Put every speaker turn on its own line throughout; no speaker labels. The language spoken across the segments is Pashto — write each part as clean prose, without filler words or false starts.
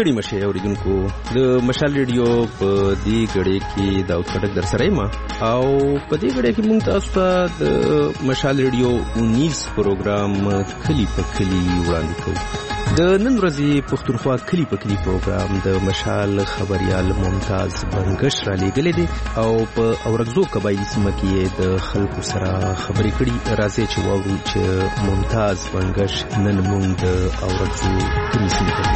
ستړي مشه اوریدونکو د مشال ریډیو په دې غړې کې دا اوسړک در سره ما او په دې غړې کې مونږ تاسو ته د مشال ریډیو 19 پروګرام کلی په کلی وړاندې کوو. د نن ورځې پښتونخوا کلی په کلی پروګرام د مشال خبريال ممتاز بنگش را لېږلې دي او په اورګزو قبایلی سیمه کې د خلکو سره خبرې کړي. راځي چې واورو چې ممتاز بنگش نن موږ د اورګزو کلی سیمه ته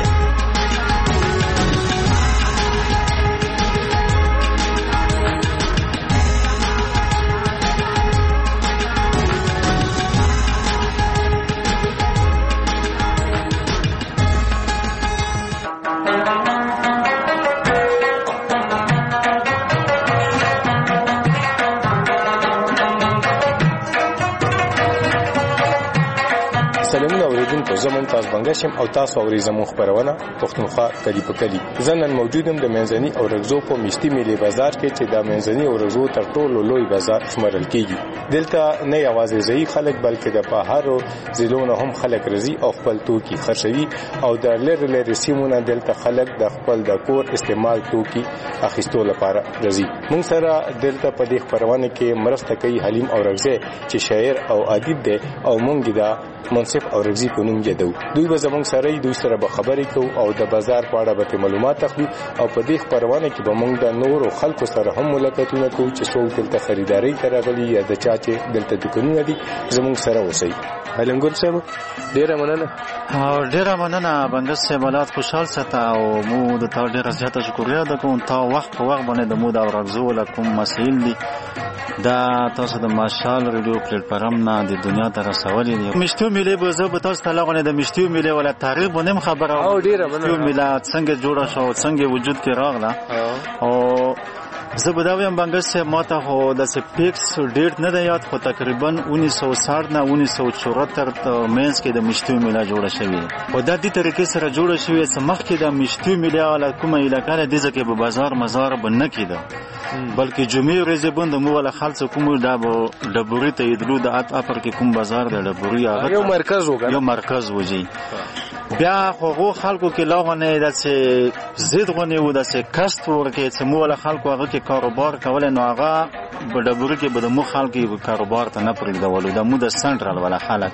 ممتاز بنگشم او تاسو اوري زموږ خبرونه پښتونخوا کلی په کلی. زنن موجودم د منځني او رغزو په مشتي ملي بازار کې چې د منځني او رغزو تر ټولو لوی بازار شمارل کیږي. دلته نه یوازې ځای خلک بلکې د بهرو ضلعونو هم خلک راځي او خپل توکي خرڅوي او د لری سیمونو دلته خلک د خپل د کور استعمال توکي اخیستو لپاره راځي. موږ سره دلته په دې خبرونه کې مرسته کوي حلیم او رغزه چې شاعر او ادیب دی او موږ دا منصف او رغزي په نوم یادو. دوی به زموږ سره دوی سره به خبرې کوو او د بازار په اړه به معلومات اخلو او په دې خبرونه کې به موږ د نورو خلکو سره هم ملاقاتونه کوو چې څوک دلته خریداري کوي یا د چا چې دلته دکانونه دي زموږ سره اوسئ. علمګل صاحب ډیره مننه
بنگس صاحب ولات خوشحال ساته او مو د تا ډیره زیاته شکریا ده کوم تا وخت په وخت باندې د مو دا ورغزو لکم مسائل دي دا تاسو د مشال ریډیو پلیټفارم نه د دنیا ته رسولې دي. مشتو ملي به زه به تاسو ته لغونه د مشتو ملي ولا تاریخ باندې خبره او ډیره مننه ملي څنګه جوړه شو څنګه وجود کې راغله او زه به دا وایم بنگس صاحب ماته خو د سپیکس ډیټ نه دی یاد خو تقریبا 1960 نه 1974 مینس کې د مشتو میله جوړه شوې او د دې طریقې سره جوړه شوې چې مخکې د مشتو میله ولا کومه علاقه د ځکه په بازار مزار بنه کېده بلکې جمعې ورځې بند مو ولا خالص کوم د ډبوري ته یدلو د اپر کې کوم بازار د ډبوري هغه یو مرکز وږي بیا خو خلکو کې لاغونه داسې زید غونې و داسې کست ورکې چې مو ولا خلکو هغه کې کاروبار کول نو هغه په ډبوري کې به د مو خلکو کاروبار ته نه پرېږدولو د مو د سنټرال ولا خلک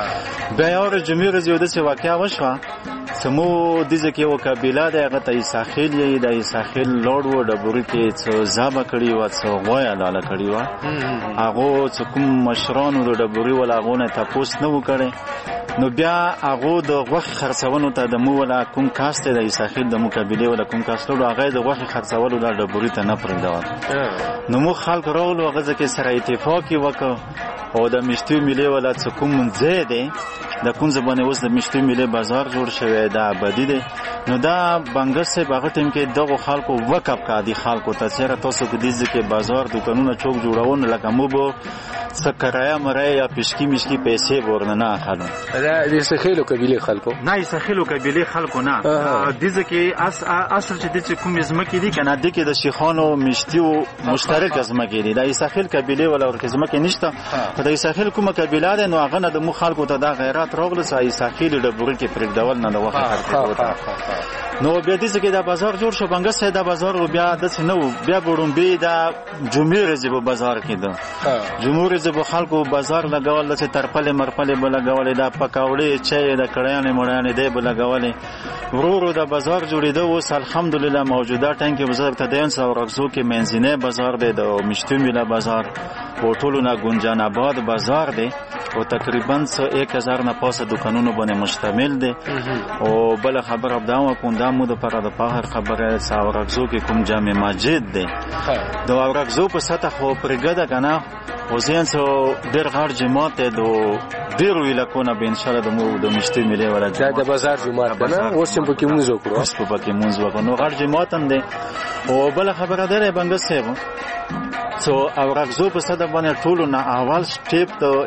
بیا یو جمعې ورځې داسې واقعه وشوه چې مو د ځکه یو قبیله د هغه ته ساحل یې د ساحل لوړ و ډبوري کې څو زابه کړي و څو غویا لاله کړي و هغه چې کوم مشرانو د ډبوري ولا غونه تاسو نه وکړي نو بیا هغه د غوښ خرڅونو ته د مو ولا کوم کاست د ساحل د مقابله ولا کوم کاستلو هغه د غوښ خرڅولو د ډبوري ته نه پرېږدول نو مو خلک راولو هغه ځکه سره اتفاق وکړ او د مشتو ملي ولا څه کوم ځای دی د کوم ځبانه اوس د مشتو ملي بازار جوړ شوی دا ابدي دی نو دا بنگس صاحب هغه ټیم کې دغه خلکو وقف کادي خلکو ته چیرې تاسو کې دې ځکه بازار دکانونه چوک جوړون لکه مو بو سکرایا مرای یا پشکی مشکی پیسې ورننه اخلو
دا د سخیلو قبيله خلکو
نه سخیلو قبيله خلکو نه د ځکه اصل چې د کوم ځمکې دي کنه د کې د شیخانو مشتیو مشترک ځمکې دي د سخیل قبيله ولا ورکه ځمکې نشته د سخیل کومه قبيله ده نو هغه نه د مو خلکو ته د غیرت راغله سای سخیل د بوري کې پرېږدول نه د وخت خرڅول نو بیا دې ځکه دا بازار جوړ شو بنگس صاحب دا بازار بیا د نو بیا بورمبي دا جمعې ورځې په بازار کې ده جمعې ورځې په خلکو بازار لګول چې ترپلې مرپلې بل لګول دا پکاوړې چای د کړیانې مړیانې دی بل لګول ورورو دا بازار جوړېده اوس الحمدلله موجوده ټنګ کې بازار ته دین سو رغزو کې منځنی بازار دی د مشتو میله بازار ټولو نه ګنجان آباد بازار دی او تقریبا 1000 نه پاسه دکانونو باندې مشتمل دی او بل خبر ابداو کوم د مو د پر د پاهر خبره ساورغزو کې کوم جامع مسجد دی د اورغزو په سطح خو پرګه کنه او زین سو ډیر غړ جماعت دو ډیرو علاقونه به ان شاء الله د مو د مشتي ملي ولا
د بازار جماعت نه اوس په کې مونږ وکړو
اوس په کې مونږ وکړو نو غړ جماعت هم دی او بل خبره ده بنگس صاحب سو اورغزو په صد باندې ټولو نه اول سټیپ ته اتحاد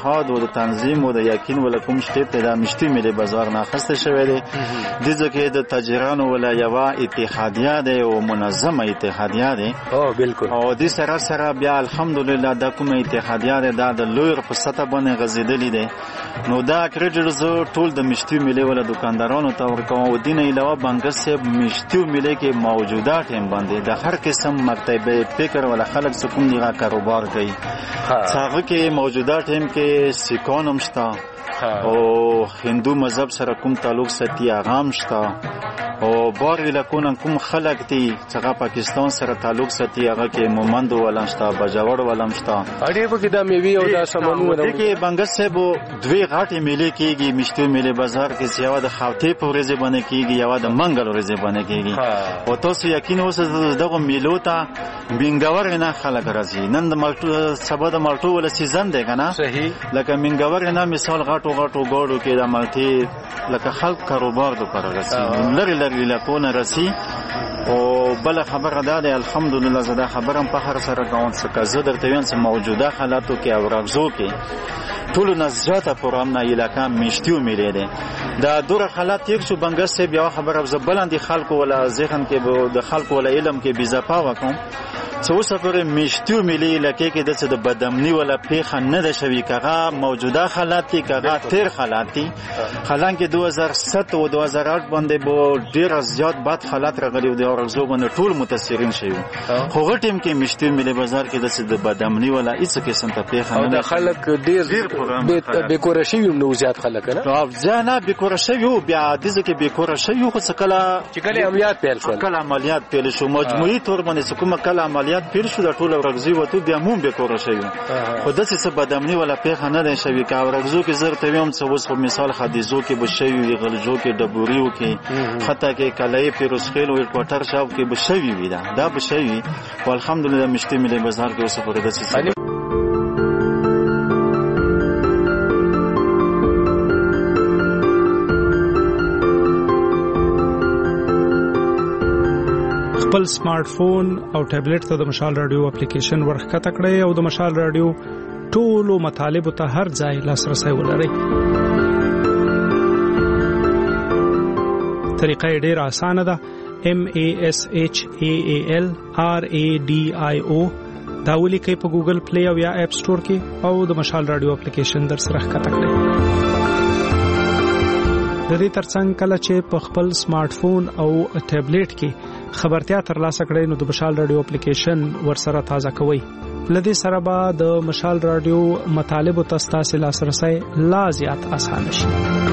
اتحاد او د تنظیم او د یقین ول کوم شته د مشتي ملي بازار نه اخیسته شوی دی د ځکه د تاجرانو ول یو اتحادیه ده او منظمه اتحادیه ده
بالکل
او د سره سره بیا الحمدلله د کوم اتحادیه ده د لویر په سطح باندې غزیدلې ده نو دا کریډټ زو ټول د مشتي ملي ول دکاندارانو ته ورکوم او دین علاوه بانک سیب مشتي ملي کې موجوده ټیم باندې د هر قسم مکتبه فکر ول خلک سکون دی کاروبار کوي څنګه کې موجوده ټیم کې سکونم شتا او هندو مذهب سره کوم تعلق ساتي اغام شتا او بار لکون کوم خلق دي څنګه پاکستان سره تعلق ساتي هغه کې مومندو ولم شتا بجاور ولم شتا
اړې په کې د میوي او د سمنو
د کې بنګس صاحب دوی غاټي میلې کېږي مشتو میلې بازار کې یو د خاوتې په ورځ باندې کېږي یو د منګل ورځ باندې کېږي او تاسو یقین اوسه دغه میلو ته منګور نه خلک راځي نن د مالټو سبا د مالټو ول سیزن دی کنه
صحیح
لکه منګور نه مثال غاټو ګوړو کې د مالټي لکه خلک کاروبار د پر راځي لری لکونه رسی او بل خبره ده الحمدلله زده خبرم په هر سره کوم څه زه درته وایم چې موجوده حالاتو کې او راغزو کې ټول نزجاته پرامنا علاقه مشتیو میلې ده دا دوره حالات یک شو بنګس سے بیا خبره زبلندي خلکو ولا ذهن کې د خلکو ولا علم کې بيزپا وکم څو سفر مشتیو ملي لکه کې د څه د بدامنی ولا پیخه نه د شوی کغه موجوده حالات کې کغه تیر حالات دي حالانکه 2007 او 2008 باندې بو ډیر زیات بد حالات راغلي او د اورزو باندې ټول متاثرین شوی خو غټیم کې مشتیو ملي بازار کې د څه د بدامنی ولا هیڅ قسم ته پیخه نه
د خلک ډیر بیکور شوی نو زیات خلک نه
او ځنه بیکور شوی بیا د ځکه بیکور شوی خو څه
کله عملیات پیل شو
کله عملیات پیل شو مجموعي تور باندې کومه کله عملیات پیل شو د ټول ورغزي وته بیا مون به کور شي خو د څه بدامنی ولا پیخه نه دی شوی کا ورغزو کې زر ته ویم څه وس خو مثال حدیثو کې بشوی غلجو کې ډبوریو کې حتی کې کلای پیروسخیل او کوټر شاو کې بشوی وی دا بشوی والحمدلله مشتي ملي بازار کې اوسه پر دسه
خپل سمارټ فون او ټابلیټ ته د مشال رادیو اپلیکیشن ورخکته کړئ او د مشال رادیو ټولو مطالب ته هر ځای لاسرسي ولرئ. طریقه ډېر اسانه ده. MASHAAL RADIO دا ولیکئ په ګوګل پلی او یا اپ سٹور کې او د مشال رادیو اپلیکیشن در سره ښکته کړئ. د دې ترڅنګ کله چې په خپل سمارټ فون او ټابلیټ کې خبرتیا ترلاسه کړئ نو د مشال رادیو اپلیکیشن ورسره تازه کوئ. لدې سره به د مشال رادیو مطالب او تاسو لاسرسي لا زیات اسانه شي.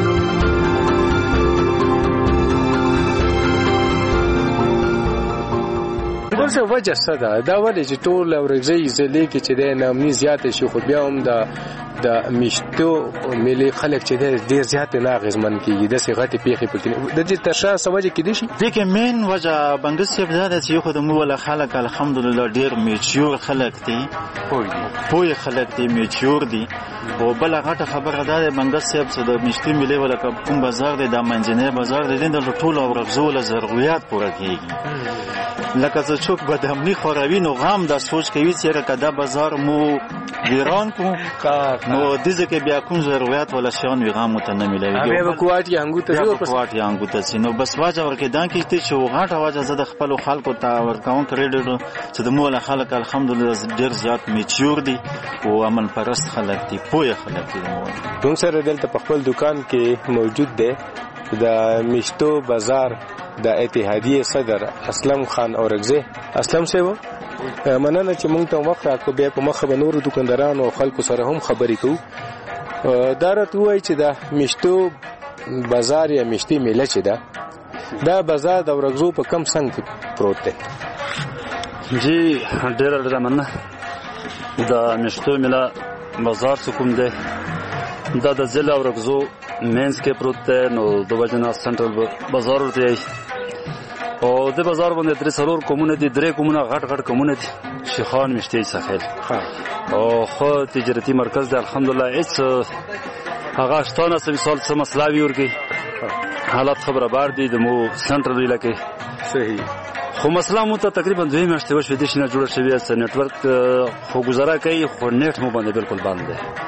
څه وجه څه ده دا ولې چې ټول ورځي ځلې کې چې د نامني زیات شي خو بیا هم د مشتو ملي خلک چې ډېر زیات نه غزمن کیږي د سیغه پیخي پکې د دې ترشا سوجه کې دي شي
دغه مين وجه بنګس په زیاده چې خو د مو ول خلک الحمدلله ډېر میچور خلک دي پوي خلک دي میچور دي او بل هغه خبره ده بنګس په د مشتي ملي ول کوم بازار دی د منځنۍ بازار دی د ټولو ورغزول ضرورت پوره کیږي لکه څوک بدامنی خوراوی نو غام د سوچ کوي چې کدا بازار مو ویران کو نو دزه کې بیا کوم ضرورت ولا شان وی غام ته نه ملوي
به کوټي انګو ته
نو بس واجه ورکه دان کې چې وغاټه واجه زده خپل خلکو ته ورکاون کړی چې د مولا خلک الحمدلله ډیر زیات میچور دي او امن پرست خلک دي پوهه خلک دي.
دوم سره دلته په خپل دکان کې موجود دی د مشتو بازار د اتحادیه صدر اسلم خان اورغزی. اسلم صاحب مننه چې مونږ ته وخت راکړو بیا په مخه به نور دکاندارانو او خلکو سره هم خبرې کوو. دا راته وایي چې د مشتو بازار یا مشتي میله چې ده دا بازار د اورغزو په کم څنګ کې پروت دی؟
جی ډېر مننه. د مشتو میله بازار څه کوم دی دا د ضلع اورغزو مینس کې پروت دی نو د وجنا سنټرل بازار ورته او د بازار باندې درې څلور کومونه دي درې کومونه غټ کومونه دي شیخان مشتي ساحل او خو تجارتي مرکز دی الحمدلله هیڅ هغه شتونه مثال څه مسله وی ورکی حالات خبره بار دي د مو سنټرل علاقې
صحیح
خو مسله مو ته تقریبا 2 میاشتې وشوې د شنه جوړ شوی اس نتورک خو گزاره کوي خو نیټ مو باندې بالکل بند دی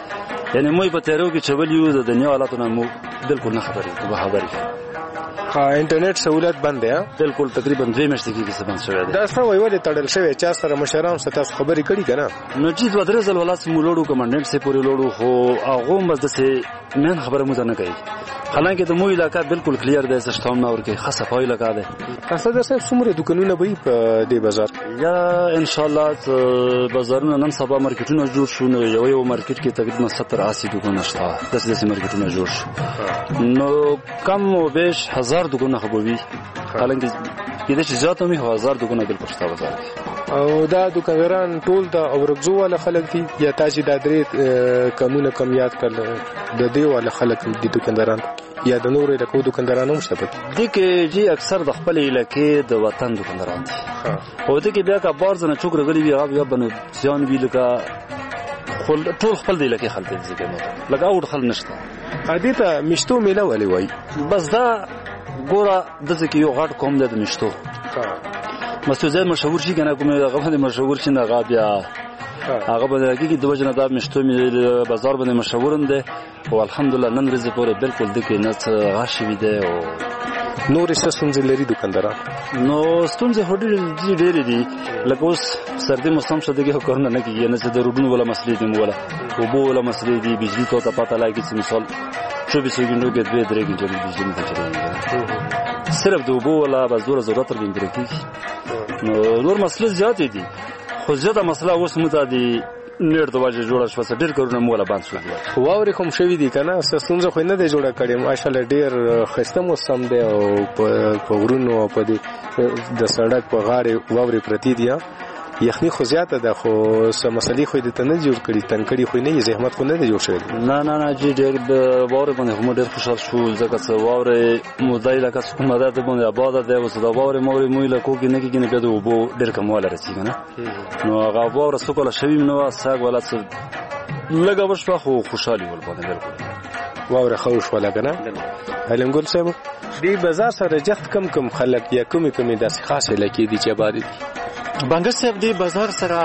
یعنی موږ په تیرو کې چولیو د دنیا حالاتونه مو بالکل نه خبرې
انټرنیټ سہولت بند دی
بالکل تقریبا 2 میاشتې کې څه بند شوی دی
دا څه وایي ولې تړل شوی چا سره مشران سره تاسو خبرې کړي کنه
نو چې دوه درې ځل ولات مولوړو کمانډنټ سي پورې لوړو خو هغه مزه سي من خبره مو نه کوي حالانکه د مو علاقہ بالکل کلیر دی سیستم نور کې خاصه فایل علاقہ دی
تاسو د څه څومره دکانونه وي په دې بازار
یا ان شاء الله بازارونه نن سبا مارکیټونه جوړ شو نو یو مارکیټ کې تقریبا 70-80 دکانونه شته داسې مارکیټونه جوړ شو نو کم او بیش 1000 دکانونه خبوي حالانکه کله چې زیات مې 1000 دکانونه بالکل شته بازار
او دا دکانداران ټول د اورګزو ولا خلک دي یا تاسو د درې کمونه کم یاد کړل د دې ولا خلک دي دکانداران یا د نورې د کو دکاندارانو مشته پد
دي کې جی اکثر د خپل علاقې د وطن دکانداران دي او دي کې بیا کا بارز نه چوک رغلي بیا بنو ځان وی لکه ټول خپل دی لکه خلک دي کنه لکه اور خل نشته
ادي ته مشتو میله ولي وای
بس دا ګوره د ځکه یو غټ کوم د مشتو مستوزه مشهور شي کنه کومه هغه مشهور شي نه غابیا هغه به حقیقي د وجنه دا مشتو بازار باندې مشهور دی او الحمدلله نن ورځې پورې بالکل د کې نت غاشي وي دی او
نور څه ستونزې لري دکانداران
نو ستونزې ډېرې دي لکه اوس سردي موسم شته کې کارونه نه کیږي نه چې د روډونو ولا مسلې دي مولا او بو ولا مسلې دي بجلی ته پته لګي چې مثال 24 غنټو کې 2-3 غنټې بجلی نه چلېږي صرف د بو ولا بازور ضرورت لري کیږي نو نور مسلې زیات دي خو زیاته مسله اوس متادي نیر د واجه جوړه شو ډېر کارونه مولا باندې شو
واوري کوم شوی دي کنه ستونزه خو نه دی جوړه کړې ماشاءالله ډېر خسته موسم دی او په غرونو په دې د سړک په غاړه واوري پرتی دي یخني خو زیاته ده خو سم مسلې خو دې ته نه جوړ کړي تنکړي خو نه زحمت خو نه دی جوړ شوی
نه جی ډېر د واوري باندې هم ډېر خوشاله شو ځکه چې واوري مودای لکه څنګه مدد باندې آباد ده او د واوري موري مویل کوګي نه کېږي نه بده وبو ډېر کمواله رسیږي نه نو هغه واوري سکوله شوی نو ساګ ولا څه لګا وشو خو خوشالي ول باندې بالکل
واوري خوش ولا کنه علمګل صاحب دې بازار سره جخت کم خلک یا کومي داسې خاصه لکې دي چې آباد دي
بنګر صاحب دی بازار سره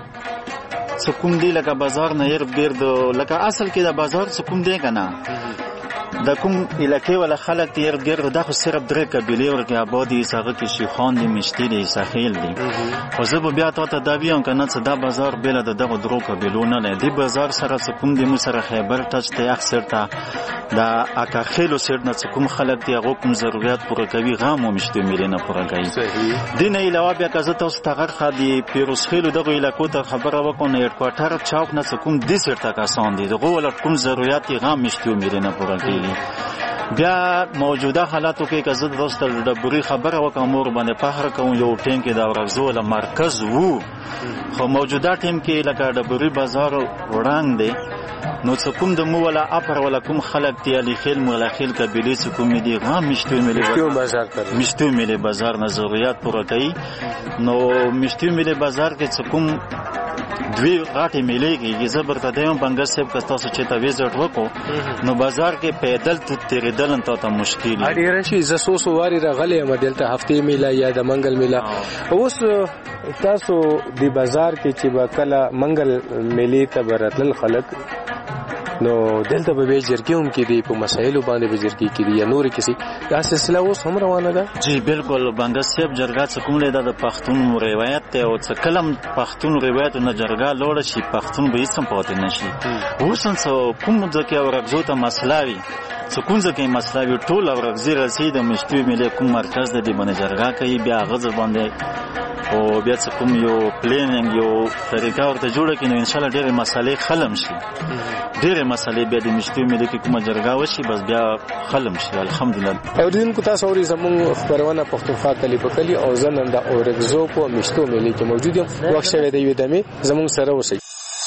سکون دی لکه بازار نه ير ګرد لکه اصل کې دا بازار سکون دی کنه د کوم علاقې ولا خلک تیر ګرد دا خو صرف درې قبيله ورګه آبادی ساغه کې شيخان دي مشتي دي ساحل دي خو زه به بیا ته دا بیان کنه چې دا بازار بل د دغه درو قبيلو نه دی دی بازار سره سکون دی مو سره خیبر ټچ ته اکثر ته دا اکا خېلو سر نه کوم خلک دی هغه کوم ضرورت پوره کوي غام او مشتي ملي نه پوره کوي دین علاوه بیا که زه تاسو ته غر خدي پیروز خېلو دغه علاقو ته خبره وکړم هډ کوارټر چوک نه کوم دي سر ته کسان دي دغه ول کوم ضرورت غام مشتي ملي نه پوره کوي بیا موجوده حالاتو کې که زه دوست د بوري خبره وکم مور باندې فخر کوم یو ټیم کې دا ورزول مرکز وو خو موجوده ټیم کې لکه د بوري بازار وړاند دی نو څکوم د مو ولا اپر ولا کوم خلک دی علی خیل مولا خیل قبیله څکوم دی غام مشتو ملي بازار نه ضرورت پوره کوي نو مشتو ملي بازار کې څکوم دوی غاټي مليږي زبرته دیم بنګر صاحب که تاسو چې ته ویزټ وکړو نو بازار کې پیدل تیریدل ته مشکل دی
اړ راشي زسوسو واری راغلې مدلته هفته میلا یا د منګل میلا اوس تاسو دی بازار کې چې وکړه منګل میلې ته برتل خلک نو دلته به جرګیوم کې دی په مسایلو باندې به جرګي کې دی یا نور کسی دا سلسله اوس هم روانه ده
جی بالکل بنګر صاحب جرګه څه کوم لیدا د پښتون روایت ته او څه کلم پښتون روایت نه جرګه لوړ شي پښتون به سم پاتې نشي اوسن کوم ځکه ورغزو ته مسلاوي سکون ځکه مسلاوي ټول ورغزي رسید مشتوي ملي کوم مرکز د دې باندې جرګه کوي بیا غزه باندې او بیا څه کوم یو پلانینګ یو طریقه ورته جوړه کینو ان شاء الله ډېرې مسالې خلم شي ډېرې مسالې بیا د مشتوي ملي کې کومه جرګه وشي بس بیا خلم شي الحمدلله
او دین کو تاسو اوري زمون خبرونه پښتونخوا کلی په کلی او زنن د اورګزو په مشتو ملي کې موجود یم وخت شوه دی ودمه زمون سره وسی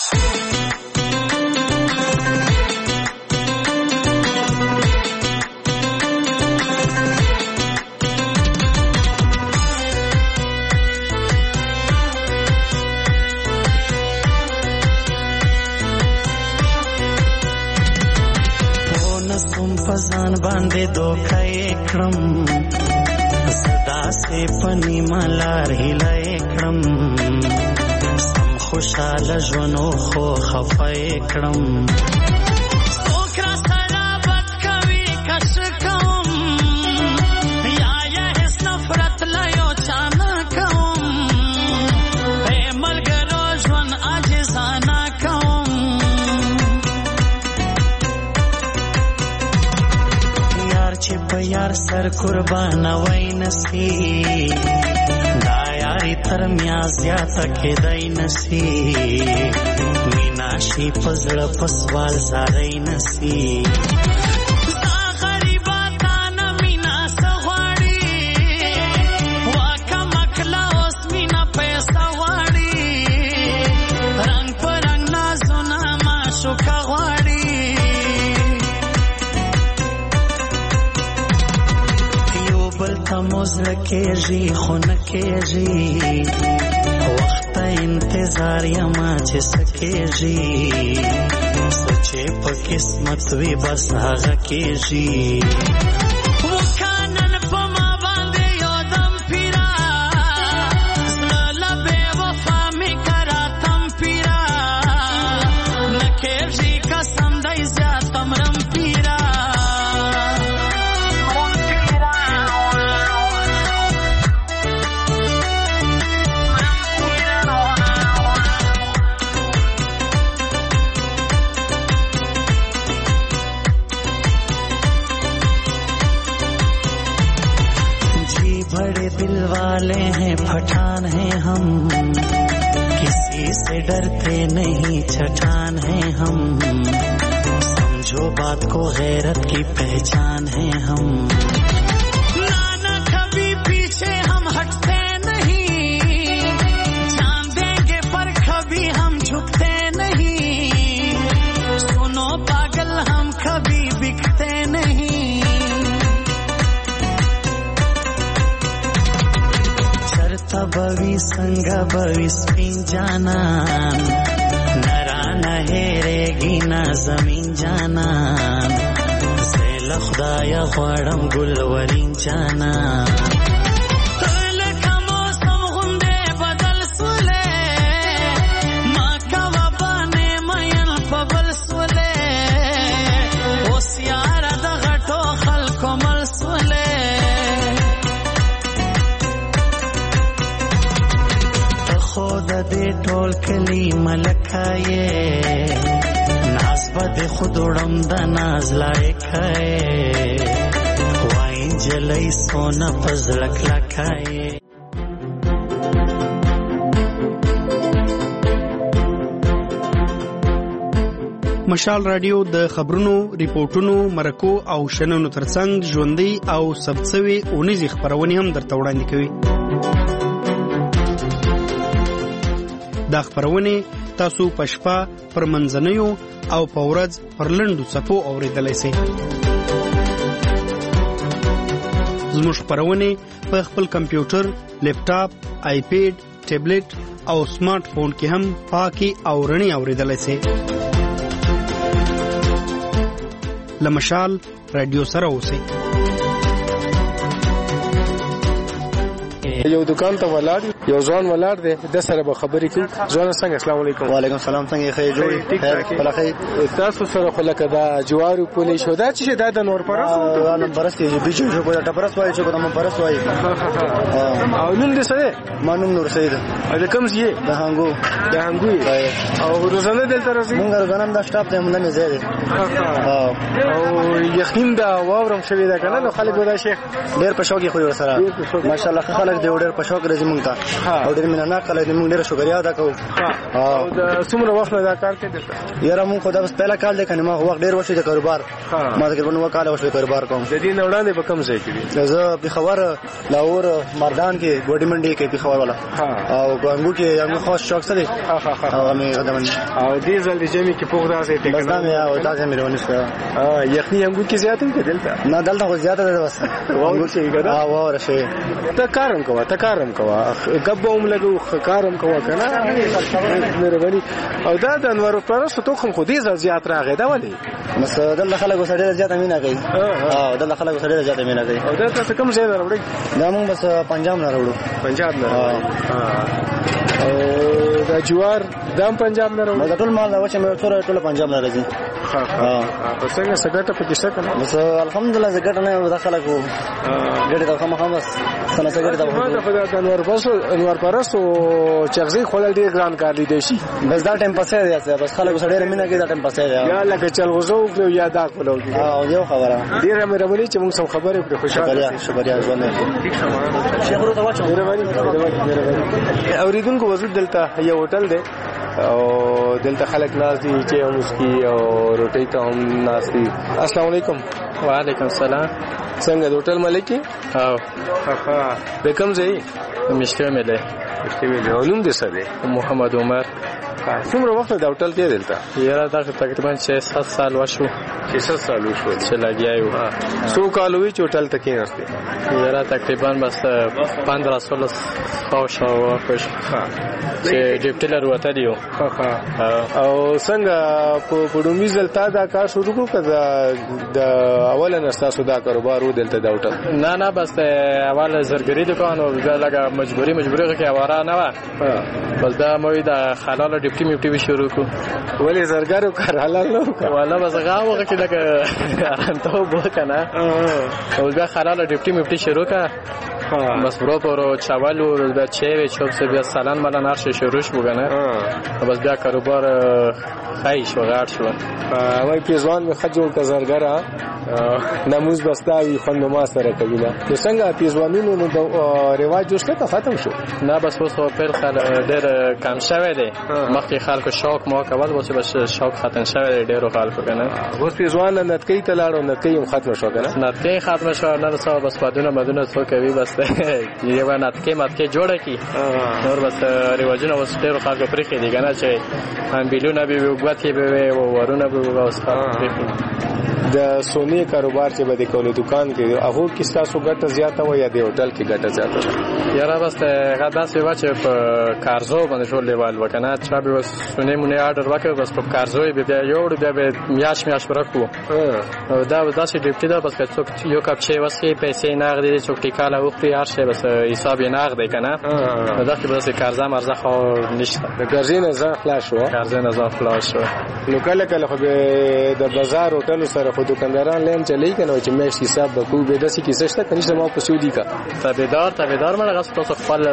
فزان باندې دوکای کړم صدا سے پنی ملار هلای کړم سم خوشاله ژوندو خو خفه کړم څوک را سره بد کوي کش کوم یا هیڅ نفرت لا یو چا نه کوم ملګرو ژوند عاجزانه کوم یار چې په یار سر قربان وای نسی دا یاری تر میا زیاته کېدای نسی مینا شي پزړه پسوال زارای نسی موزل کېږي خو نه کېږي وخت انتظار یما چې سکېږي سوچې په قسمت وي بس هغه کېږي وکانن په ما باندې یو دم پیرا زړه بې وفا مې کراتم پیرا نه کېږي قسم دی زیات امرم پیرا बड़े दिल वाले हैं पठान हैं हम किसी से डरते नहीं छठान हैं हम समझो बात को गैरत की पहचान हैं हम नाना कभी पीछे हम हटते नहीं जान देंगे पर कभी हम झुकते नहीं सुनो पागल हम कभी बिकते नहीं बवी संग बवी स्पिन जाना नरा न हेरेगी ना जमीन जाना सेल खुदाया ख्वाड़म गुलवरीन जाना دے ټول کلی ملکایې ناز بده خود وړم د ناز لایکایې وای جلای سونا پزړک لکایې
مشال رادیو د خبرونو، ریپورتونو، مرکو او شننو ترڅنګ ژوندۍ او ثبتسوي اونیزې خبرونه هم درته وړاندې کوي. دا خبرونه تاسو په شپه پر منځنیو او په ورځ پر لنډو صفو اوریدلای شئ. زموږ خبرونه په خپل کمپیوټر، لیپټاپ، آیپیډ، ټابلیټ او سمارټ فون کې هم پاکي او رڼي اوریدلای شئ. لمشال رادیو سره اوسئ.
یو دکان ته ولاړ یو ځوان ولاړ دی د سره به خبرې کوي. ځوان څنګه؟ السلام علیکم.
وعلیکم السلام. څنګه یې؟ خیر جوړ خیر.
تاسو سره خو لکه دا جوارو پولی شو دا چې دا د نور پرست
دا نن پرست دی بيچو شو په ټا پرست وای چې کوم پرست وای.
او نن دې سره
مانوم نور سید
دا کوم ځای
د هانګو
او روزانه دلته راځي.
مونږ روزانه د شټاپ ته مونږ نه ځای
او یقین دا واورم شوی دا کنه نو خلک ودا شیخ
ډېر په شوق خو سره ماشاءالله خلک دې ډېر په شوق راځي مونږ ته او ډېر مینه نه کله دې مونږ ډېر شکریا ادا کوو.
او د څومره وخت دا کار کوي دلته؟
یاره مونږ خو دا بس پهلا کال دی کنه ما وخت ډېر وشي د کاروبار ما تقریبا وکاله وشي کاروبار کوم.
د دې وړاندې په کوم ځای کې دي؟
زه په خبر لاهور مردان کې ګوډی منډي کې په خبر والا او ګنگو کې یو خاص شوق سره او مې قدمن
او دې ځل جمعي کې پوغ راځي ته
بس دا مې او دا مې روانه شو.
یخني انګو کې زیاته کې دلته
نه دلته خو زیاته ده بس
وو شي ګدا
او ورشه
ته کارم کوه غبوم لګو کارم کوه کنه مهرباني. او دا د انوار پرستو ته خو دې ځل زیات راغی دا ولې
بس دلته خلکو سره زیاته مینه کوي او دلته خلکو سره زیاته مینه کوي.
او دا تاسو کوم ځای راوړی؟
دا موږ بس پنجاب نه راوړو.
پنجاب نه او دا جوار دام پنجاب نه راوړي؟
دا ټول مال راوچې مې ټول پنجاب نه راځي.
په څنګه سګټه پکې شته کنه؟
بس الحمدلله زګټه نه داخله کو ګډه دا کومه بس څنګه سګټه دا
په انور پرستو چغزي خولل ډیر ګران کار لیدې شي.
بس دا ټایم پاسه دی بس خلک سره ډیر مینه کوي دا ټایم پاسه دی
یا لکه چل غزو یا دا کولو دي.
یو خبره
ډیر مې رملي چې موږ سم خبرې پر خوشاله
شکریا ژوند شیخ ورته واچو.
اوریدونکو وجود دلته یو هوټل دی او دلته خلک ناس دي چې هم مسکی او روټي ته هم ناس دي. السلام علیکم.
وعلیکم السلام.
څنګه د هوټل مالک؟
او
د کوم ځای؟
مشته مې ده.
علوم دې څه دی؟
محمد عمر.
څومره وخت د هوټل کې دلته؟
یاره دا تقریبا 6-7 سال وشو.
6 سال وشو
چې لګیا یو.
څو کال وی چې هوټل ته کېناستې؟
یاره تقریبا بس 15-16 خاصه خوش. چې ډیپټلر وته دیو.
او څنګه په ډومیزل تا دا کار شروع کړ د اوله نستاسو دا کاروبار و دلته د هوټل؟
نه بس اول زرګری دکان او لګه مجبوری کې اواره نه و. بس دا مې د حلال ډیپټي میټي شروع کو.
ولې زرګرو کار حلال نه وکړ؟
والله بس هغه کې لګه ارانته وو کنه. او بیا حلال ډیپټي میټي شروع کا. بس برو چاولو بیا چه چوب سے بیا سالان مالان هر شي شروع شو کنه. بس بیا کاروبار خیش و غاړ شو.
وای پیزوان می خجول کا زرګرا نموز بستاوی خوند ما سره کوي. نو څنګه پیزوانونو نو رواج جوړ ته ختم شو؟
نه بس اوس په خل ډېر کم شوی دی. مخکې خلکو شوق ما کول اوس بس شوق ختم شوی دی ډېرو خلکو کنه.
اوس پیزوان نتکې ته لاړو نتکې هم ختم شو کنه.
نتکې ختم شو نه څه بس پادونه څو کوي بس یو نتکې جوړه کی. نور بس رواجونه اوس ډېرو خلکو پرې خېدي کنه چې هم بیلونه به وګوتې به ورونه به اوس
د سونی کاروبار چې به د کولو دکان کې هغه کې تاسو ګټه زیاته و یا د هوټل کې ګټه زیاته ده؟
یاره بس غداس به چې په کارزو باندې ټول لیوال وکنه چې به بس سونی مونږه آرډر وکړ بس په کارزو به بیا یو بیا به میاش ورکو. دا داسې ډیپټي دا بس څوک یو کپ چي وسې پیسې نغدي څوک ټیکاله وختي هر شی بس حساب نغدي کنه. دا کې بس کارزه مرزه خو نشته.
د کارزې نه ځان خلاص شو.
کارزې نه ځان خلاص شو.
نو کله خو به د بازار هوټل سره خو دکانداران لین چلی کنه چې مې حساب وکړو به داسې کیسه شته کني چې ما په سعودي کا تابعدار مړه غس تاسو خپل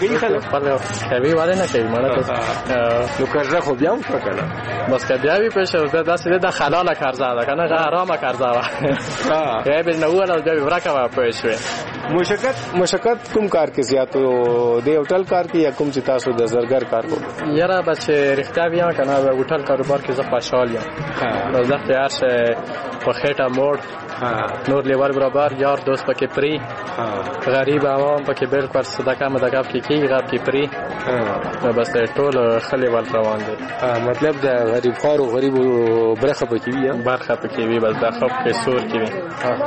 کوي واره نه کوي مړه تاسو نو کارزه خو بیا هم وکړه.
بس بیا وی پېښه داسې د حلاله کارزه ده کنه حرامه کارزه وا. یې به نو ولا بیا ورکا پېښه.
مشکت کوم کار کې زیاتو د هوټل کار کې یا کوم چې تاسو د زرګر کار کو؟
یاره بس رښتیا بیا کنه هوټل کاروبار کې زه خوشحال یم. زه تیار په خېټه موړ نور لیوال برابر یار دوست پکې پری غریب عوام پکې بالکل صدقه مدقه کې غاب کې پری. بس ټول خلی ول روان دي.
مطلب د غریب خور او غریب برخه پکې وي
برخه پکې وي بس د خپ کې سور کې وي.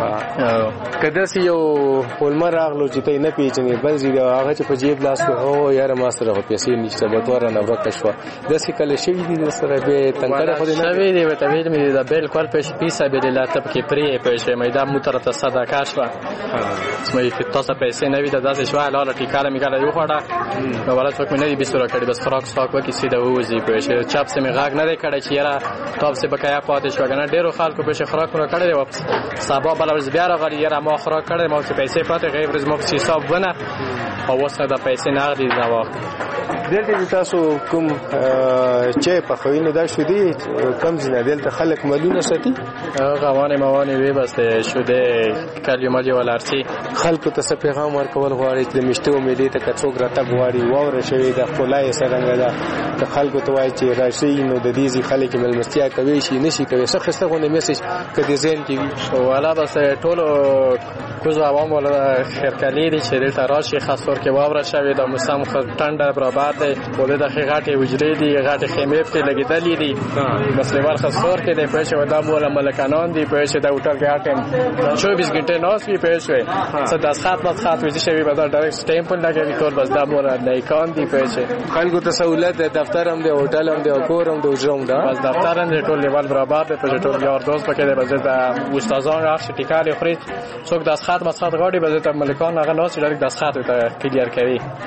کله چې یو ولمر راغلو چې ته نه پیژنې بل زی هغه چې په جیب لاس او یاره ما سره پیسې نشته به تور نه ورکه شو. داسې کله شي دي سره به تنګره خو نه
شوی دی ته ویل مې دا بالکل پیسې به لا تب کې پری پیسې مې دا موتر ته صدقه شو. مې چې تاسو پیسې نه وي دا داسې شو حلاله ټیکاله میګاله یو خړه نو ولا څوک مې نه دی بيسره کړی بس فراق ساک وکي سیده وځي پیسې چاپ سه مې غاګ نه کړی چې یاره تاسو به بقایا پاتې شو کنه. ډیرو خلکو پیسې خراق نه کړی واپس سبا بل ورځ بیا راغلی یاره ما خراق کړی ما چې پیسې پاتې غیر ورځ مو چې حساب ونه او وسه دا پیسې نه غدي دا وخت
دلته تاسو کوم چې په خوینه دا شو دي کم ځنه دلته خلک ملونه ساتي
غوانه موانه وی بس شوده کلمه ولارسي
خلکو ته پیغام ورکول غواړي چې مشته امیدې ته کڅوګ راته غواړي ووره شوی د خپلای سره دا د خلکو ته وایي چې راشي نو د دې خلک ملمستیا کوي شي نشي کوي څه خسته غو میسج کدي زین کی
والا بس ټولو کوزو عوام ولا خیرکلی دي چې دلته راشي خاص تور کې واوره شوی د موسم ټنډه برابر دی ولې د غاټي وجري دي غاټي خیمه په لګیدلې دي بس لوال خاص تور کې د پېښه ودا مولا ملکانان دي پېښه د هوټل کې اټم 24 غنټه نوس وی پېښه څه د خاط وځي شوی بدل ډایرکټ سټیمپل لګوي ټول بس دا مولا نه کان دي پېښه
خلکو ته سہولت دفتر هم دی هوټل هم دی کور هم دی وجرم دا
بس دفتر هم ټول لیوال برابر دی په ټول یار دوست پکې دی بس د استادان راخ ټیکال خوري څوک د خاط مسخات غاډي بس د ملکان هغه نوس ډایرکټ د خاط ته کلیر کوي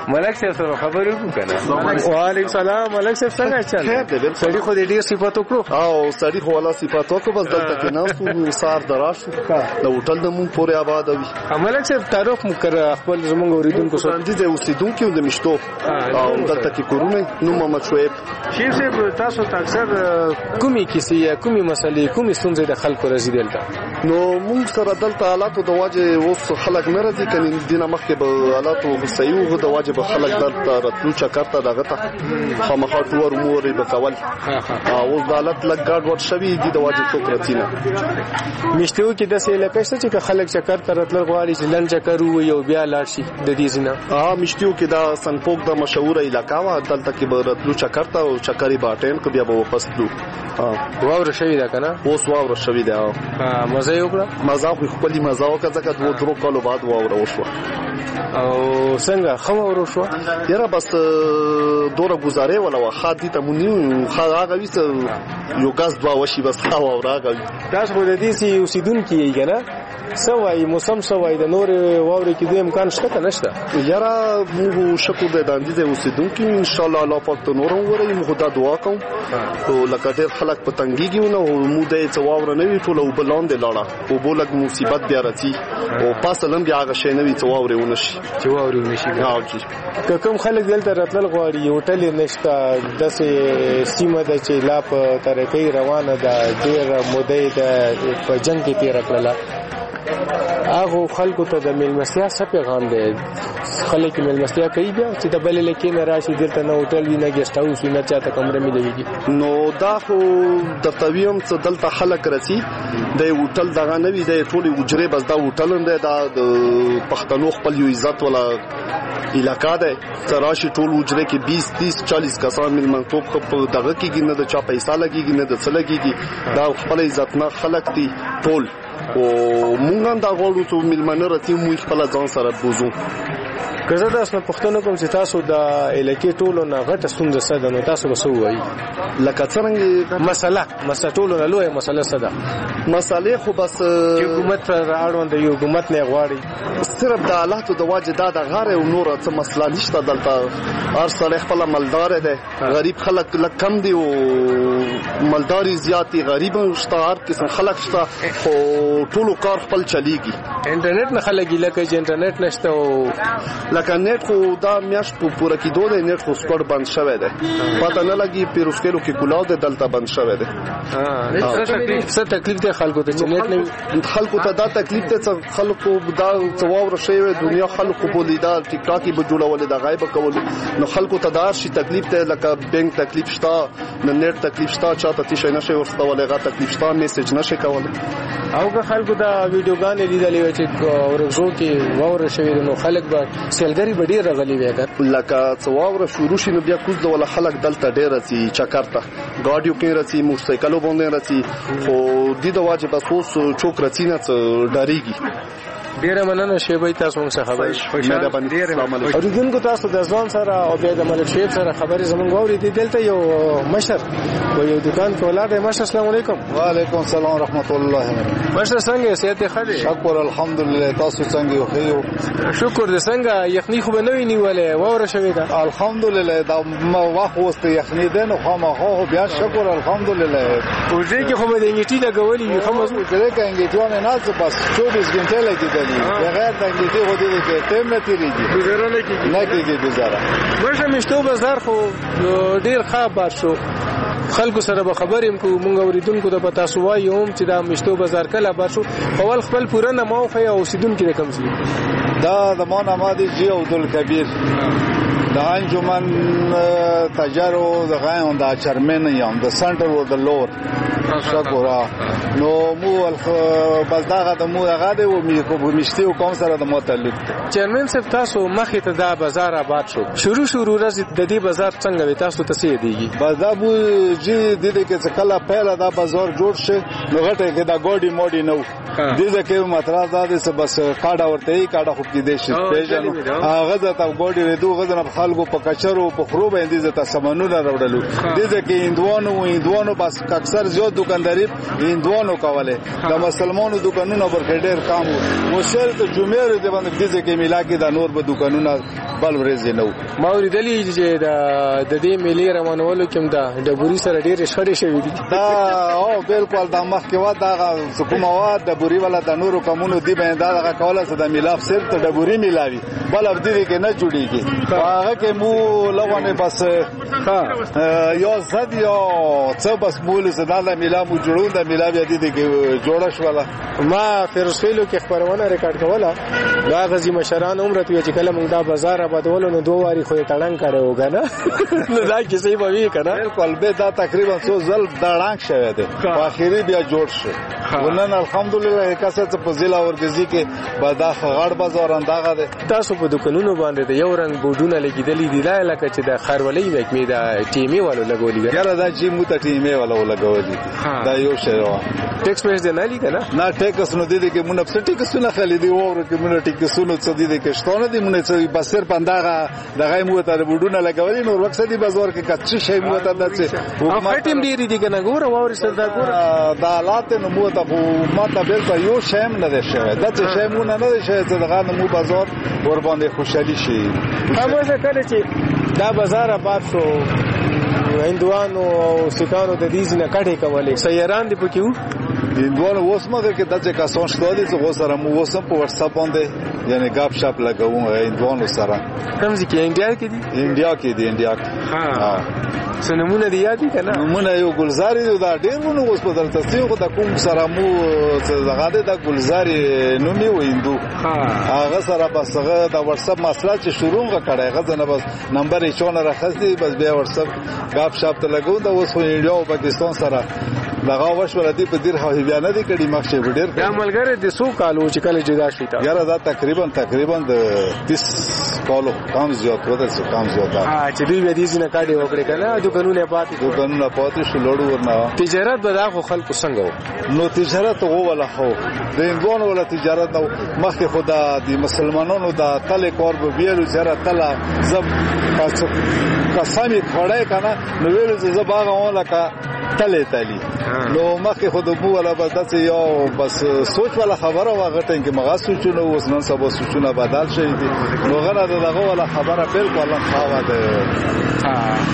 ملک صاحب سره خبرې وکړو کنه. وعلیکم السلام ملک صاحب څنګه چل؟ سړي خو دې ډیر صفات وکړو.
او سړي خو ولا صفات وکړو بس دلته کې ناستو سار دراشو د هوټل د مون پورې آباد وي.
ملک صاحب تعارف مو کړ خپل زمونږ اوریدونکو سره.
دې اوسیدونکو د مشتو او دلته کې کورونه نو محمد شعیب.
شیخ صاحب تاسو ته اکثر کومي کیسې یا کومي مسلې کومي ستونزې د خلکو راځي دلته؟
نو موږ سره دلته حالاتو د واجه اوس خلک نه راځي کني دینه مخکې به حالاتو صحیح د واجب خلک دلته راتلو چکرته دغه ته خامخا ټور مور به کول. او د حالت لګ ګډ وډ شوی دي د واجب څوک راتینه.
مشتو کې د سیله پېښه چې خلک چکر ته راتل غواړي چې لن چکر وي او بیا لاړ شي د دې ځنه.
مشتو کې دا سنپوک د مشهور علاقہ وا دلته کې به راتلو چکرته او چکرې باټین کو بیا به واپس تلو.
واور شوی دا کنه
اوس واور شوی دا.
مزه یو کړه
مزه خو خپل مزه وکړه ځکه دوه درو کالو بعد واور وشو.
او څنګه خبر وشو؟
یاره بس دوره گزارې ولا واخا دي ته مونږ هغه ویس یو غاز دوا وشي بس هوا اوراغه.
تاسو خو د دې سي اوسیدونکو یې کنه سوای موسم سوای د نور واوري کې د امکان شته کنه نشته؟
یاره موږ شکو د داندې اوسیدونکو ان شاء الله الله پاک ته نور ورې موږ دا دعا کوم. او لکه ډېر خلک په تنګيږي نو موږ د څواور نه وی ټول وبلاند لاړه او بولګ مصیبت بیا راځي او پاسلم بیا هغه شی نه وی څواور ونشي
څواور ونشي.
او جی
کوم خلک دلته راتل غواړي یو ټل نشته دسه سیمه د چې لا په طریقې روانه ده ډېر مودې ده په جنگ کې تیر کړله. هغه خلکو ته د ملمستیا څه پیغام دی؟ خلک ملمستیا کوي بیا چې د بل لکه نه راشي دلته نه هوټل وی نه ګیسټ هاوس وی نه چاته کمره مليږي.
نو دا خو د تویم څه دلته خلک رسی د هوټل دغه نه وی د ټولي وجره بس دا هوټل نه دا د پښتنو خپل یو عزت ولا علاقہ ده تراشی ټول وجره کې 20 30 40 کسان ملمنتوب خو دغه کېږي نه د چا پیسې لګيږي نه د څه لګيږي دا خپل عزت نه خلک دي ټول. او مونږ دا غواړو چې ملمنه راځي مو خپل ځان سره بوزو.
که زه تاسو پښتنو کوم چې تاسو د الکه ټولو نه غټه ستونزه ساده نو تاسو وسو وایي
لکه څنګه
مسله ټولو نه لوی مسله ساده
مسالې خو بس
حکومت پر اړوند یو حکومت نه غواړي
صرف د حالاتو د واجب د غاره او نور څه مسله نشته دلته. هر سړی خپل مالدار دی غریب خلک کم دي او مالداري زیاتی غریب شته هر قسم خلک شته خو ټولو کار خپل چلیږي.
انټرنیټ نه خلک لکه چې انټرنیټ نشته او
لکه نت خو دا میاش په پوره کېدو دی نت خو سپور بند شوی دی پته نه لګي پیروسکلو کې کولاو دی دلته بند شوی دی.
څه تکلیف دی خلکو ته چې نت نه
خلکو ته دا تکلیف دی خلکو دا څواور شوی دنیا خلکو په لیدار ټیک ټاک به جوړول د غایب کول نو خلکو ته دا شي تکلیف دی لکه بانک تکلیف شته نه نت تکلیف شته چاته تیشه نشي ورسته ولغه تکلیف شته میسج نشي کول.
او که خلکو دا ویډیوګان لیدلې چې ورغزو کې وور شوی نو خلک به سیلګری به ډیر غلي ویګر
لکه څواور شروع شي نو بیا کوز د ول خلک دلته ډیر راځي چکرته ګاډیو کې راځي موټرسایکلو باندې راځي خو د دې واجب اساس چوک راځي نه ډاریږي.
ډیره مننه شیبای تاسو موږ سره خبرې
السلام علیکم.
اوریدونکو تاسو د ځوان سره او بیا د ملک شیب سره خبرې زمونږ اورېدې دلته یو مشر و یو دکان په ولاړ دی. مشر السلام علیکم.
وعلیکم السلام ورحمت الله.
مشر څنګه صحت ښه دی؟
شکر الحمدلله. تاسو څنګه یو؟
شکر دې څنګه یخني خو به نه ویني ولې وره شوې ده؟
الحمدلله دا ما وخت وست یخني ده نو خامخا بیا شکر الحمدلله.
پروژه کې خو به د انګیټي لګولې وي خو مزه
پروژه کې انګیټونه نه څه بس 24 غنټه لګیدلې بغیر د انګیټي خو دې کې ټیم نه تیریږي
گزاره نه
کېږي گزاره.
ورشه مشتو بازار خو ډیر خبر شو خلکو سره به خبرې کوم مونږ اوریدونکو ته پتا سو وایو چې دا مشتو بازار کله بار شو اول خپل پوره نه موخه او اوسیدونکو د کم سي
دا د مون امادي جی عبدالکبیر د انجمن تجارو د غاون د چرمن یم د سنټر او د لور شکر نو مو بس داغه د مو هغه د مشتو کوم سره د متعلق
چرمن صاحب تاسو مخې ته دا بازار آباد شو شروع راځي د دې بازار څنګه وي تاسو ته سي دیږي
بس دا بو جی د دې کې کله پهلا دا بازار جوړ شي نو غټه کې دا ګوډي موډي نو دې کې متراز دا د بس کاډا ورته ای کاډا خو کې دې شي پیژنو هغه ته ګوډي ردو غزنه خلکو په کچرو په خرو باندې ته سمنونه راوړلو دې کې هندوانو بس اکثر زیات دکانداري هندوانو کوله د مسلمانانو دکانونو پر ډېر کام وو مشر ته جمعې دې باندې دې کې ملاکي د نور به دکانونه بل ورځ نه
ما اوریدلی چې د دې میلې روانولو کې د ډبوري سره ډېر شخړې شوې دي.
دا او بالکل د مخکې وا دا کومه وا د ډبوري ولا د نورو قومونو دی باندې دا کوله چې د میلاف صرف د ډبوري میلاوي بل اب دې کې نه جوړیږي. هغه کې مو لغونه بس یو زد یا څه بس مول زدا د میلاف جوړول د میلاف دې کې جوړه شوله.
ما فیروزخیلو کې خبرونه ریکارډ کوله دا غزي مشران عمر ته چې کله موږ دا بازار آبادولو نو دوه واری خو تړنګ کړو کنه نو دا کیسې به وی کنه
بالکل به دا تقریبا 100 ځل دړنګ شوه دي په اخیری بیا جوړ شو. ونن الحمدلله کاسه په ضلع ورګزي کې بادا غړ بازار انداغه ده.
تاسو په دکانونو باندې د یو رنگ بوډونه لګیدلې دي لا لکه چې د خرولې محکمې د ټیمي والو لګولې
یاره دا چې مو ته ټیمي والو لګولې دا یو شی و.
ټیکس پیسې نه لګی کنه
نه ټیکس نو دي کې مونږ په ټیکس نه خلې دی وره کې مونږ ټیکس نو څه دي کې شتونه دي مونږ څه بس صرف انداغه دغه مو ته بوډونه لګولې نو وخت دي بازار کې کچ شی مو ته دڅ
حکومت ټیم دی دي کنه ګوره ووري سره دا ګوره
دا حالات نو مو ته ما ته بالکل یو شیم نه ده شوی دا چې شیمونه نه ده شوی چې دغه مو بازار ور باندې خوشحالي شي.
همغه کله چې دا بازار آباد شو هندوانو او سکانو د دې نه کټه کولې سیاران دي پکې وو
هندوانو اوس مګر کې د څه کسان شته دي چې غوسره مو وسم په واتس اپ باندې یعنی غاب شاپ لګوم هندوانو سره
کوم ځکه انډیا کې دي
انډیا کې
ها سنمونه دی یادی کنه
نمونه یو ګلزاري دا ډیرونه اوس په درته سی خو د کوم سره مو زغاده د ګلزاري نومي ویندو هغه سره بس هغه د واتس اپ مسله چې شروع کړه غزنه بس نمبر یې چونه راخستی بس بیا واتس اپ غاب شاپ ته لګو دا اوس انډیا او پاکستان سره لغا وشول دي په دیر خو بیا نه دي کړي مخشه ډیر
دا ملګری د سو کالو چې کله جدا شي تا
یاره دا تقریبا د 30 کالو کم زیات وته څه کم زیات
چې دوی به دې نه کاډي وکړي کنه دکانونه
پاتې شو لړو ورنه
تجارت به دا خو خلکو څنګه
نو تجارت ولا خو د انګون ولا تجارت نو مخکې خدا د مسلمانانو د تل کار به بیرو سره تل زب قسمی خړای کنه نو ویل زباغه ولا کا تلی نو مخکې خود مو ولا بس یو بس سوچ ولا خبره واغټه کې مغا سوچونه اوس نن سبا سوچونه بدل شي نو غره دغه ولا خبره بالکل خاوه ده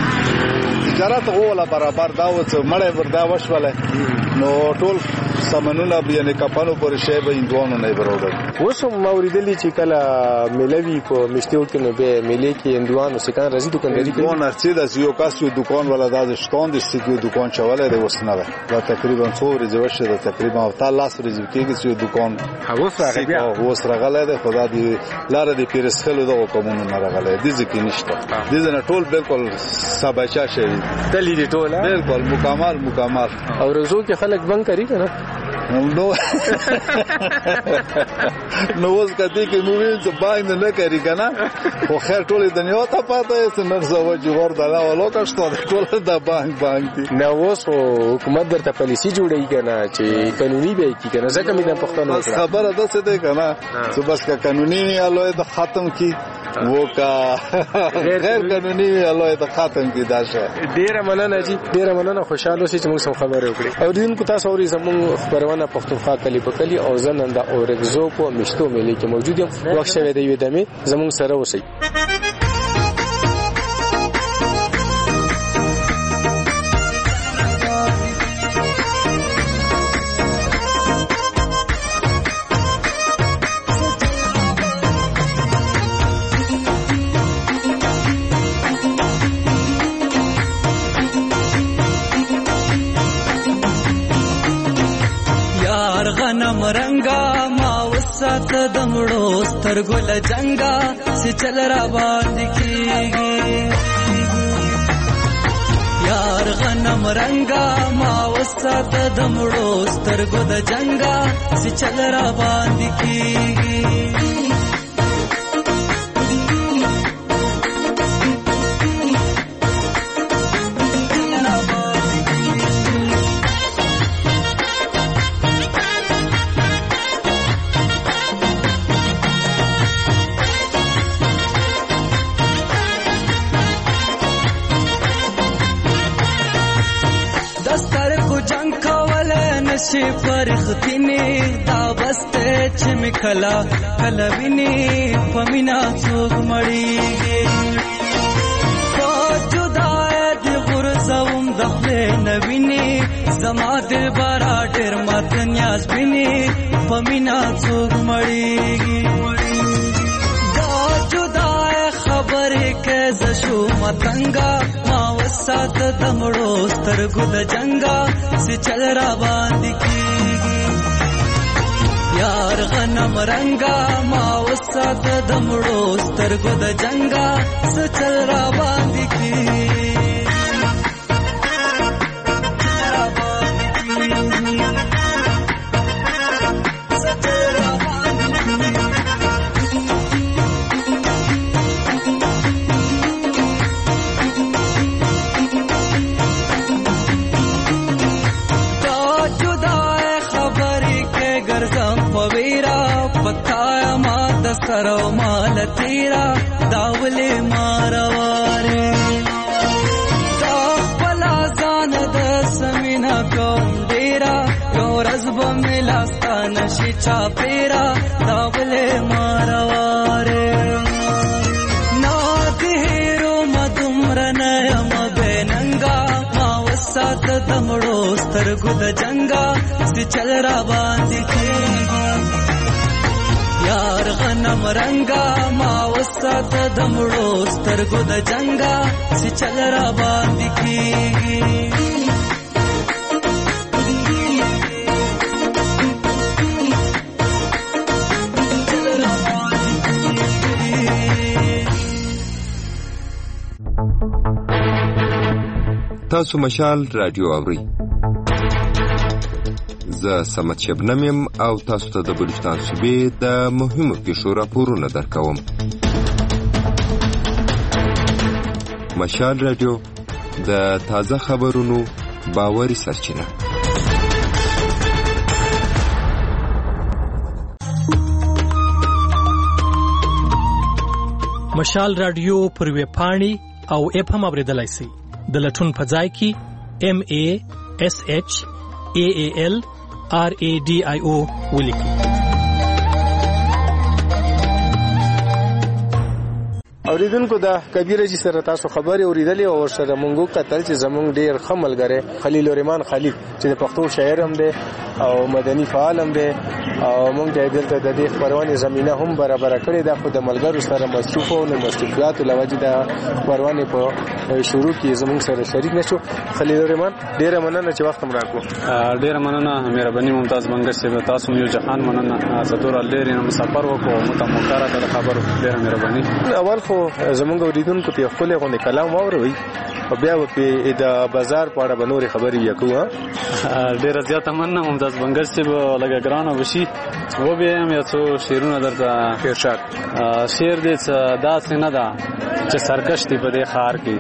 تجارت ولا برابر دا و چې مړې وردا وشوله نو ټول سامانونه یعنی کپانو پر شی به اندوانو نه برابر
اوس موریدلی چې کله ملوي په مشتیو کې نو به ملي کې اندوانو سکان راځي دکانداري کوي
دکان ارڅي د یو کاسو دکان ولا د شتون د سکیو دکان چواله د وسنه دا تقریبا څو ورځې وشه د تقریبا تعالی ورځې کېږي چې دکان اوس راغله ده خدا دې لار دې پیرسخلو دغه کومونو نه راغله دي ځکه نشته دې نه ټول بالکل سباچا شي
دلی دې ټول
بالکل مکمل
او روزو کې خلک بنک کوي کنه
نو اوس کدی کې مووین ته باندې نه کوي کنه خو خیر ټول دنیا ته پاته چې نن زو جوړ دلا ولو کښته ټول د بانک دي
نو اوس حکومت درته پالیسی جوړی کنه چې قانوني به کی کنه ځکه مې د پښتنو
خبره ده څه ده کنه چې بس کا قانوني الوی د ختم کی वो का غیر قانوني الوی د ختم کی داشه
ډیره مننه جی ډیره مننه خوشاله شئ چې موږ سم خبرې وکړي او دین کو تاسو اوري زموږ خبرونه پښتونخوا کلی په کلی او زننده او رغزو په مشتو ملي کې موجود یم وخت شوه دی ودمه زموږ سره اوسئ
غنم رنگا ما وسات دمړو سترګو لجنګا چې چل را باندې کیږي یار غنم رنگا ما وسات دمړو سترګو د جنګا چې چل را باندې کیږي شي پرختینه دا بسته چې مکلا کلا ویني پمینا څوک مړیږي جدای دی غرزوم دخله نویني زما دل بارا ډېر مات نیاز بیني پمینا څوک مړیږي دا جدای خبرې کې زشو متنګا ما وسات دمړو سترګو د جنگا سي چل را باندې کیږي یار غنم رنگا ما وسات دمړو سترګو د جنگا سي چل را باندې کیږي سرو مال تیرا داوله مارواره دا پلا ځان د سمینا کوم ډیرا یو رزب ملاستان شي چا پیرا داوله مارواره نا دهرو مدمرنه مبننګا ما وسات دمړو سترګو د جنگا سي چل را باندې کیږي یار غنم رنگا ما وسات دمړو سترګو د جنگا سي چل را باندې کیږي
تاسو مشال رادیو اورئ زه سمت شبنم یم او تاسو ته د بلوچستان صوبې د مهمو پیښو راپورونه درکوم. مشال رادیو د تازه خبرونو باوري سرچینه.
مشال رادیو پر ویب پاڼې او اپ هم اوریدلای شئ. د لټون په ځای کې MASHAALRADIO ولیکئ.
اوریدونکو دا کبیره جی سره تاسو خبرې اوریدلې او سره مونږ کتل چې زمونږ ډیر خملګره خلیل الرحمن خلیل چې د پښتو شاعر هم دی او مدني فعال هم دی او مونږ د دلته د دې خبرونه زمينه هم برابر کړې ده خو د ملګرو سره مصروف او مصروفیات لوجه د خبرونه په شروع کې زمونږ سره شریک نشو. خلیل الرحمن ډیر مننه چې وخت مو راکو.
ډیر مننه مهرباني ممتاز بنګر صاحب تاسو یو جهان مننه زدور ډیر نه مسافر وکړو متموکاره د خبرو ډیر مهرباني. اول خو زمونږ اوریدونکو په خپل غونډه کلام واوروي او بیا په د بازار په اړه بنوري خبرې وکړو. ډیر زیاته مننه ممتاز بنګر صاحب لګا ګرانه وشي و به هم یو څو شیرونه درته ارشاد شیر دې دا څنګه ده چې سرکشتي په دې خار کې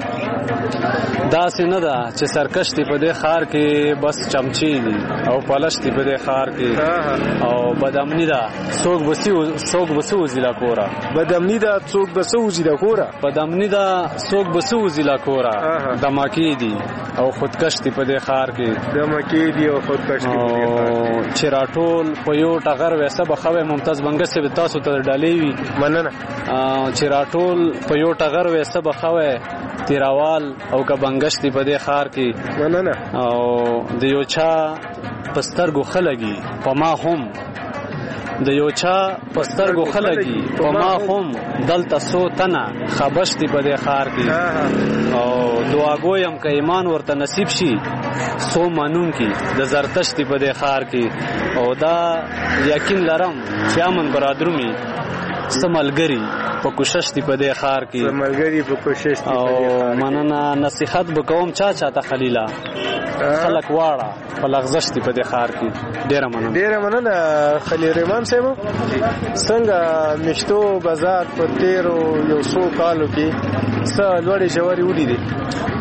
دا څنګه ده چې سرکشتي په دې خار کې بس چمچي دي او پلشتي په دې خار کې او بدامنی ده څوک بسو زیلا کورا بدامنی ده څوک بسو زیلا کورا بدامنی ده څوک بسو زیلا کورا دماکی دي او خودکشتي په دې خار کې دماکی دي او خودکشتي په دې خار کې چراټول په یو ټغر وسه بخوي ممتاز بنګر سے تاسو ته ډالې وي مننه چراټول په یو ټغر وسه بخوي تیراوال او کبنګشتي په دې خار کې مننه او د یو چا پسترګو خلګي پما هم د یو چا پسترګو خلګي پما هم دلته سو تنه خبشتي په دې خار کې او دعاګویم که ایمان ورته نصیب شي سو مانون کې د زرتشتي په دې خار کې او دا یقین لرم چې امن برادرومي سملګری په کوشش دی په دې خار کې سملګری په کوشش دی په دې خار مننه نصيحت وکوم چا ته خلیلا خلق واړه په لغزش دی په دې خار کې ډیر مننه خلیل الرحمن صاحب څنګه مشتو بازار په 13 یو 100 کالو کې څه لوړې جوړې ودی دي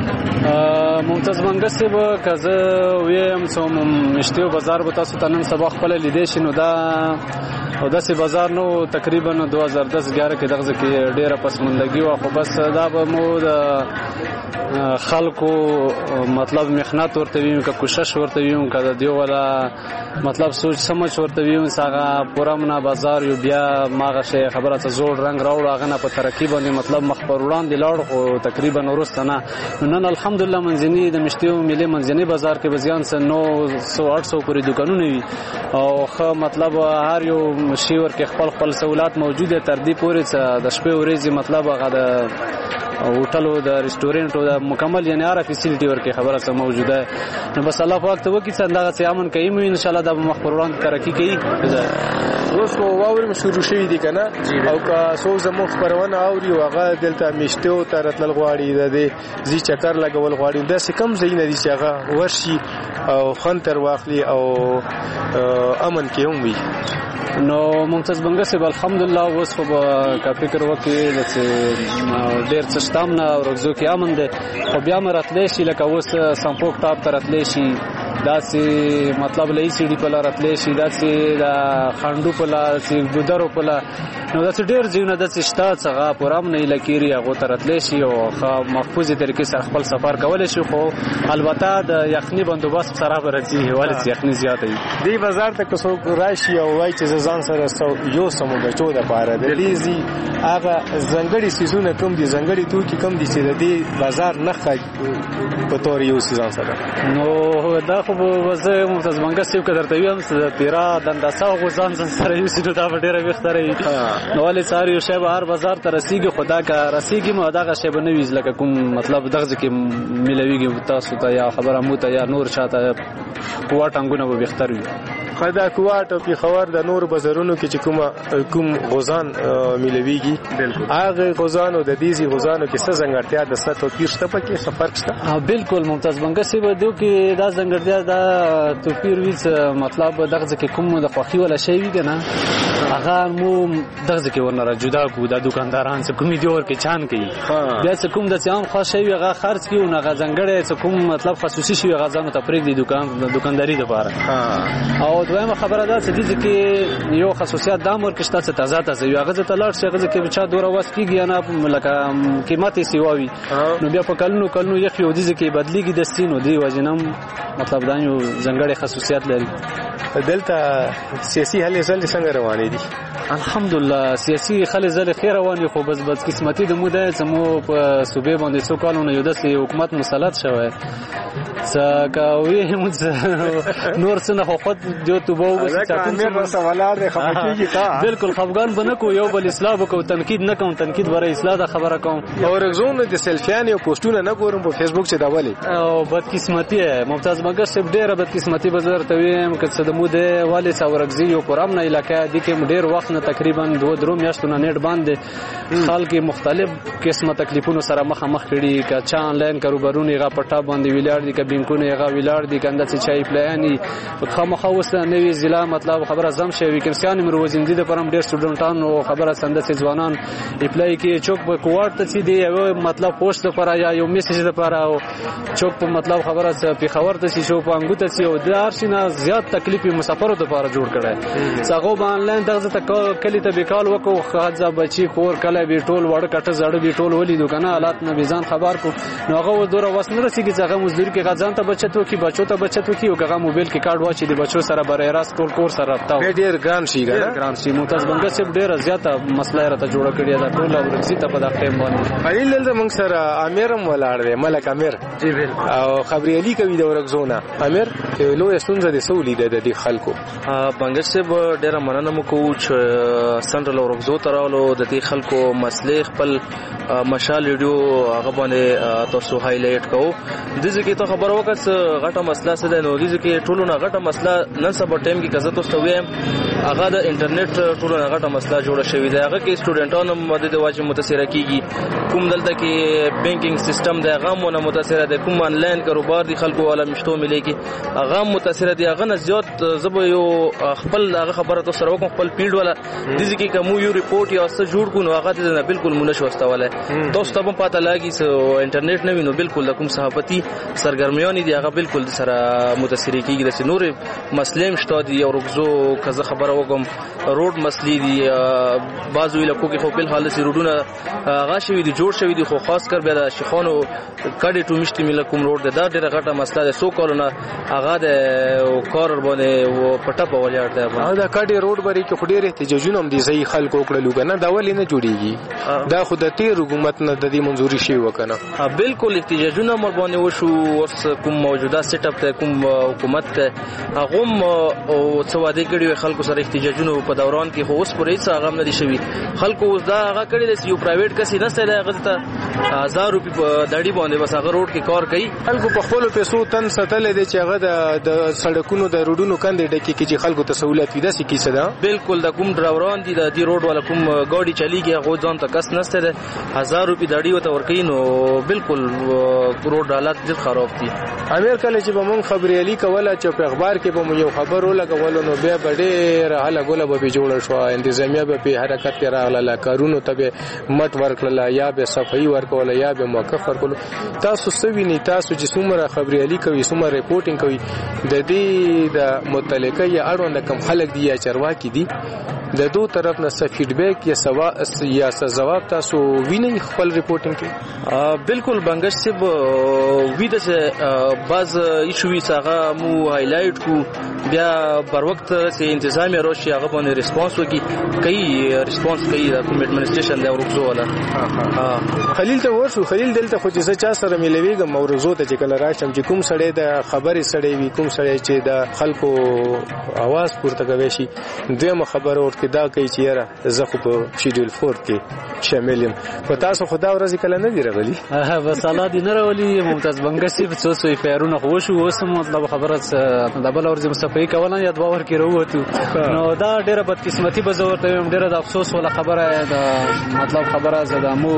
ممتاز منګس به کزه ویم څو مشتیو بازار به تاسو ته نن سبا خپل لیدې شي نو دا او داسې بازار نو تقریبا 2010-11 کې دغه کې ډیره پسمندګي و خو بس دا به مو د خلکو مطلب مخنت ورته ویم که کوشش ورته ویم که د دیو ولا مطلب سوچ سمجھ ورته ویم ساغه پورامنا بازار یو بیا ماغه شی خبره ته زوړ رنگ راوړ هغه نه په ترقی باندې مطلب مخ پر وړاندې لاړ خو تقریبا ورستنه نن الحمدلله منځنی د مشتیو ملي منځنی بازار کې بزیان سه 900-800 پورې دکانونه وي او خو مطلب هر یو شی ورکه خپل سہولات موجوده تر دې پورې د شپې ورځې مطلب هغه د هوټلو د ریسټورانټو د مکمل یعنی هر فیسیلیټي ورکه خبره سم موجوده نو بس الله پاک ته وکړي چې دغه څه امن کوي ان شاء الله د مخبران ترقی کوي
اوس خو واورم شروع شوی دي کنه او که څو زموږ خبرونه اوري هغه دلته میشتو تر تل غواړي د زی چکر لګول غواړي د څه کم زین دي چې هغه ورشي او خنتر واخلي او امن کې هم وي
نو ممتاز بنګس الحمدلله اوس خو کا فکر وکړي چې ډیر څه شتامنه او رغزو کې امن ده خو بیا مراتلې شي لکه اوس سمپوک ټاپ تراتلې شي داسې مطلب لې سی ډی په لارتلې شي داسې د خاندو په لاسې ګودرو په لا نو داسې ډیر ځینې داسې شتا څنګه پرام نه لکيري هغه تراتلې شي او محفوظه طریقې سره خپل سفر کولای شي خو البته د یخني بندوبست سره برځي ولې یخني زیاته وي
دی بازار ته کوڅو راشي او وای چې ځان سره یو سمو بچو د پاره د لیزي هغه زنګړي سيزونه کم دي زنګړي توکي کم دي چې د دې بازار نه خج په تور یو سيزان سره
نو دا خو وزه ممتاز منګس یو کدر ته یم چې پیرا دنداسا غوزان سره یو سيزو دا ډیره وختره نو ولې ساری شی به هر بازار ته رسیږي خدا کا رسیږي مو دغه شی به نه ویز لکه کوم مطلب دغه کې ملويږي تاسو ته یا خبره مو ته یا نور شاته کوټنګونه به وختر وي
خدا کوټ او په خبر د نور بازارونو کې چې کوم غوزان ملويږي بالکل هغه غوزان او د دې غوزانو کې څه ځنګړتیا د ستو پیرشته پکې څه فرق شته
بالکل ممتاز بنګسي به دوی کې دا ځنګړتیا دا توپیر ویڅ مطلب دغه کې کوم د خوخي ولا شی وي کنه هغه مو دغه کې ورنره جدا کو د دکانداران څخه کومي دی ور کې چان کوي بیا څه کوم د عام خاص شی هغه خرڅ کیو نه ځنګړې څه کوم مطلب خصوصي شی هغه ځانو تفریق دی دکانداري لپاره او دویمه خبره ده چې دې کې یو خصوصیت د امر کې شته چې تازه یو هغه ته لاړ شي هغه کې بچا دوره واس کیږي نه لکه قیمت یې سیواوي نو بیا په کلونو یخ یو دې کې بدلیږي د سینو دی وجنم مطلب دا یو ځنګړې خصوصیت لري
دلته سیاسي حل زل څنګه روانې دي
الحمدلله سیاسي خل زل خیر رواني خو بس قسمتي د موده سمو په صوبې باندې څو کالونه یو د حکومت مسلط شوی سکاوی موږ نور څنګه خو خود جو توبو بس
امیر سوالات خپکیږي تا
بالکل خفغان بنکو یو بل اصلاح وکاو تنقید نه کوم تنقید ورې اصلاح د خبره کوم
او رغزون د سلفیان او پوسټونه نه ګورم په فیسبوک چې دا ولي
او بدقسمتي ممتاز مګر شپ ډیره بدقسمتي بازار ته ویم که څه د موده والي څورګزي یو پرام نه علاقې دي کې ډیر وخت نه تقریبا 2 میاشتونه نیټ باندې خلک مختلف قسمه تکلیفونو سره مخ کړي که چا آنلاین کاروبارونه غا پټا باندې ویلار دي که بینکونه غا ویلار دي کنده چې چای پلاني خامخا وسه نوې ضلع مطلب خبره زم شي ویکنسیان مروزین دي د پرم ډیر سټوډنټانو خبره سند چې ځوانان اپلای کې چوک په کوارت ته دي یو مطلب پوسټ لپاره یا یو میسج لپاره او چوک په مطلب خبره په خبر ته شي شو په انګوته سي او د ارشنه زیات تکلیف مسافرو لپاره جوړ کړي څنګه به آنلاین دغه ته کلی ته بیکال وکړو خاصه بچي کور کله به ټول وړ کټه زړه به ټول ولیدو کنه حالات نه بيزان خبر کو نو هغه دوره وسنه رسیږي چې هغه مزدوري کې غزان ته بچتو کې بچو ته بچتو کې او هغه موبایل کې کارت واچي د بچو سره برای راست ټول کور سره رابطه
ډیر ګران شي
ګران شي ممتاز بنګس ډیر زیاته مسله راته جوړه کړی دا ټول ورسي ته په دغه ټیم باندې
علي دلته موږ سره امیرم ولاړ دی ملک امیر
جی بالکل
او خبري علي کوي د ورغزونه امیر لو استونزه د سولې د خلکو
بنګس به ډیر مننه مو کوو چې سنټرل ورغزو ترالو د دې خلکو مسلې خپل مشال ویډیو هغه باندې تاسو هایلایټ کوو د دې کې ته خبر وکړه غټه مسله څه ده نو د دې کې ټولو نه غټه مسله نن سبا ټایم کې کزه تاسو ویم هغه د انټرنیټ ټول هغه مسله جوړه شوې ده هغه کې سټوډنټانو مدد واجب متاثر کیږي کوم دلته کې بانکینګ سیستم د هغه مونږ متاثر ده کوم آنلاین کاروبار دي خلکو والا مشتو ملي کې هغه متاثر دي هغه نه زیات زب یو خپل هغه خبره تاسو سره وکم خپل فیلډ والا دي کې کوم یو ریپورت یا څه جوړ کو نو هغه نه بالکل مونږ نشو واستواله تاسو ته په پاته لاګي سو انټرنیټ نه وینو بالکل کوم صحافتي سرګرمیان دي هغه بالکل سره متاثر کیږي د نور مسلې مشته دي او رغزو کزه خبره وکم روډ مسلې دي بعضو علاقو کې خو په حال سي روډونه هغه شوی دي جوړ شوی دي خو خاص کر بیا د شیخانو کډي ټو مشتي مل کوم روډ ده دا ډیره غټه مسله ده سو کولونه هغه د کار باندې و پټه په ولاړ ده
دا کډي روډ بری کې خډيره احتجاجونه هم دي صحیح خلکو کړلو کنه دا ولې نه جوړیږي دا خو د تیر حکومت نه د دې منځوري شي وکنه
بالکل احتجاجونه مر باندې وشو ورس کوم موجوده سیټ اپ ته کوم حکومت ته هغه او څه واده کړي خلکو سره احتجاجونه په دوران کې خو اوس پرې څه هغه نه دي شوی خلکو اوس دا هغه کړي د یو پرایویټ کسي نه سره هغه ته 1000 روپۍ په داړي باندې بس هغه روډ کې کار کوي
خلکو په خپل پیسو تن ستل دي چې هغه د سړکونو د روډونو کندې ډکې کې چې خلکو ته سہولت وي داسې کیسه ده
بالکل د کوم ډرایوران دي د دې روډ والا کوم ګاډي چلیږي هغه ځان ته کس نشته ده 1000 روپۍ داړي وته ورکې نو بالکل روډ حالت ډېر خراب دي
امیر کله چې به مونږ خبري علي کوله چې په اخبار کې به مو یو خبر ولګول نو بیا ډېر حاله ګوله به جوړ شو انتظامیه به په حرکت کې راغله کارونو ته به مټ ورکړل یا به صفائی ورکول یا به موقف ورکول تاسو سویني تاسو چې څومره خبري علي کوي څومره ریپورتینګ کوي د دې د متعلقه یا اړوند کم خلک دي یا چرواکي دي د دوه طرف نه څه فیډبیک یا جواب تاسو وینئ خپل ریپورتینګ کې
بالکل بنگش صاحب ویده سے بعض ایشوی څنګه مو هایلایټ کو بیا بر وخت سے انتظامی روشي هغه باندې ریسپانس وکي کوي ریسپانس کوي د ایڈمنسټریشن د اورغزو ولا
خلیل ته ورسو خلیل دلته خو چې چا سره ملويګم اورغزو ته چې کله راشم چې کوم سړی د خبرې سړی وي کوم سړی چې د خلکو आवाज پورته کوي شي دغه خبره ورته دا کوي چې یاره زه خو په شیډول 4 کې شامل یم په تاسو خدا ورځ کله نه دی راغلی
بس الله دې نه راولي ممتاز بنگسي په څو پیرونه خو شو اوس مطلب خبره د بل ورځ مصفي کوله یا دوه ور کې وروته نو دا ډیره بدقسمتي به زه ورته ډیره د افسوس ولا خبره ده مطلب خبره زدمو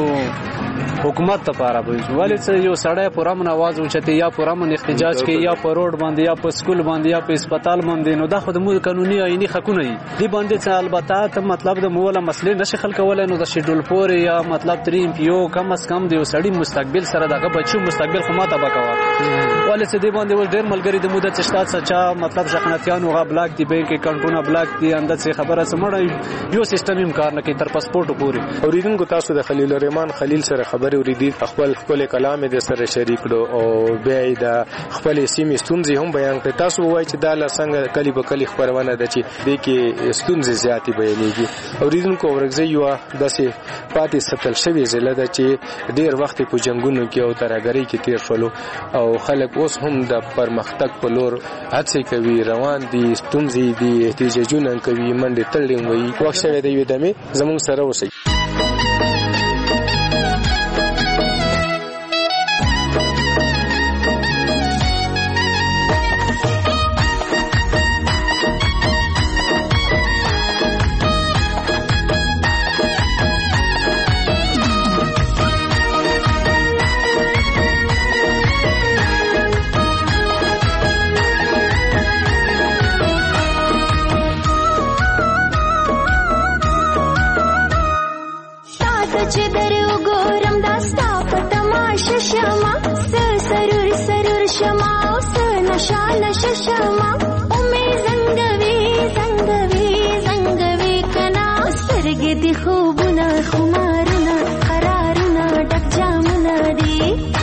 حکومت ته پاره به ولې چې یو سړی پرامن आवाज اوچته یا پرامن احتجاج کوي یا په روډ باندې یا په سکول باندې یا په هسپتال باندې نو دا خو د مو قانوني عیني حقونه دي دی باندې چې البته ته مطلب د مولا مسلې نشي خلک ولې نو د شیډول پور یا مطلب 3 پیو کم از کم دی سړی مستقبل سره دغه بچو مستقبل خو ماته بکوا ولې چې دی باندې ول ډیر ملګری د موده چشتات سچا مطلب ځخنتيان او غا بلاک دی بانک اکاونټونه بلاک دی اندر څه خبره سمړ یو سیستم امکان نه کوي تر پاسپورت پوري
اوریدونکو تاسو د خلیل الرحمن خلیل سره خبرې اوریدي خپل کلام د سره شریک کړو او بیا د خپل سیمې ستونزې هم بیان کړ تاسو وایي چې دا څنګه کلی په کلی خبرونه ده چې د کې ستونزې زیاتې بیانېږي اوریدونکو ورغزي یو داسې پاتې ستل شوی زله ده چې ډیر وخت په جنگونو کې او ترګری کې تیر شولو او خلک اوس هم د پرمختګ په لور هڅه کوي روان دي ستونزې دي احتجاجونه کوي منډه تړلې وي وخت شوی دی دمه زموږ سره اوسئ
شما اومه زنګوي کنا سترګې دي خوبونه خمارونه قرارونه ډک جامونه دي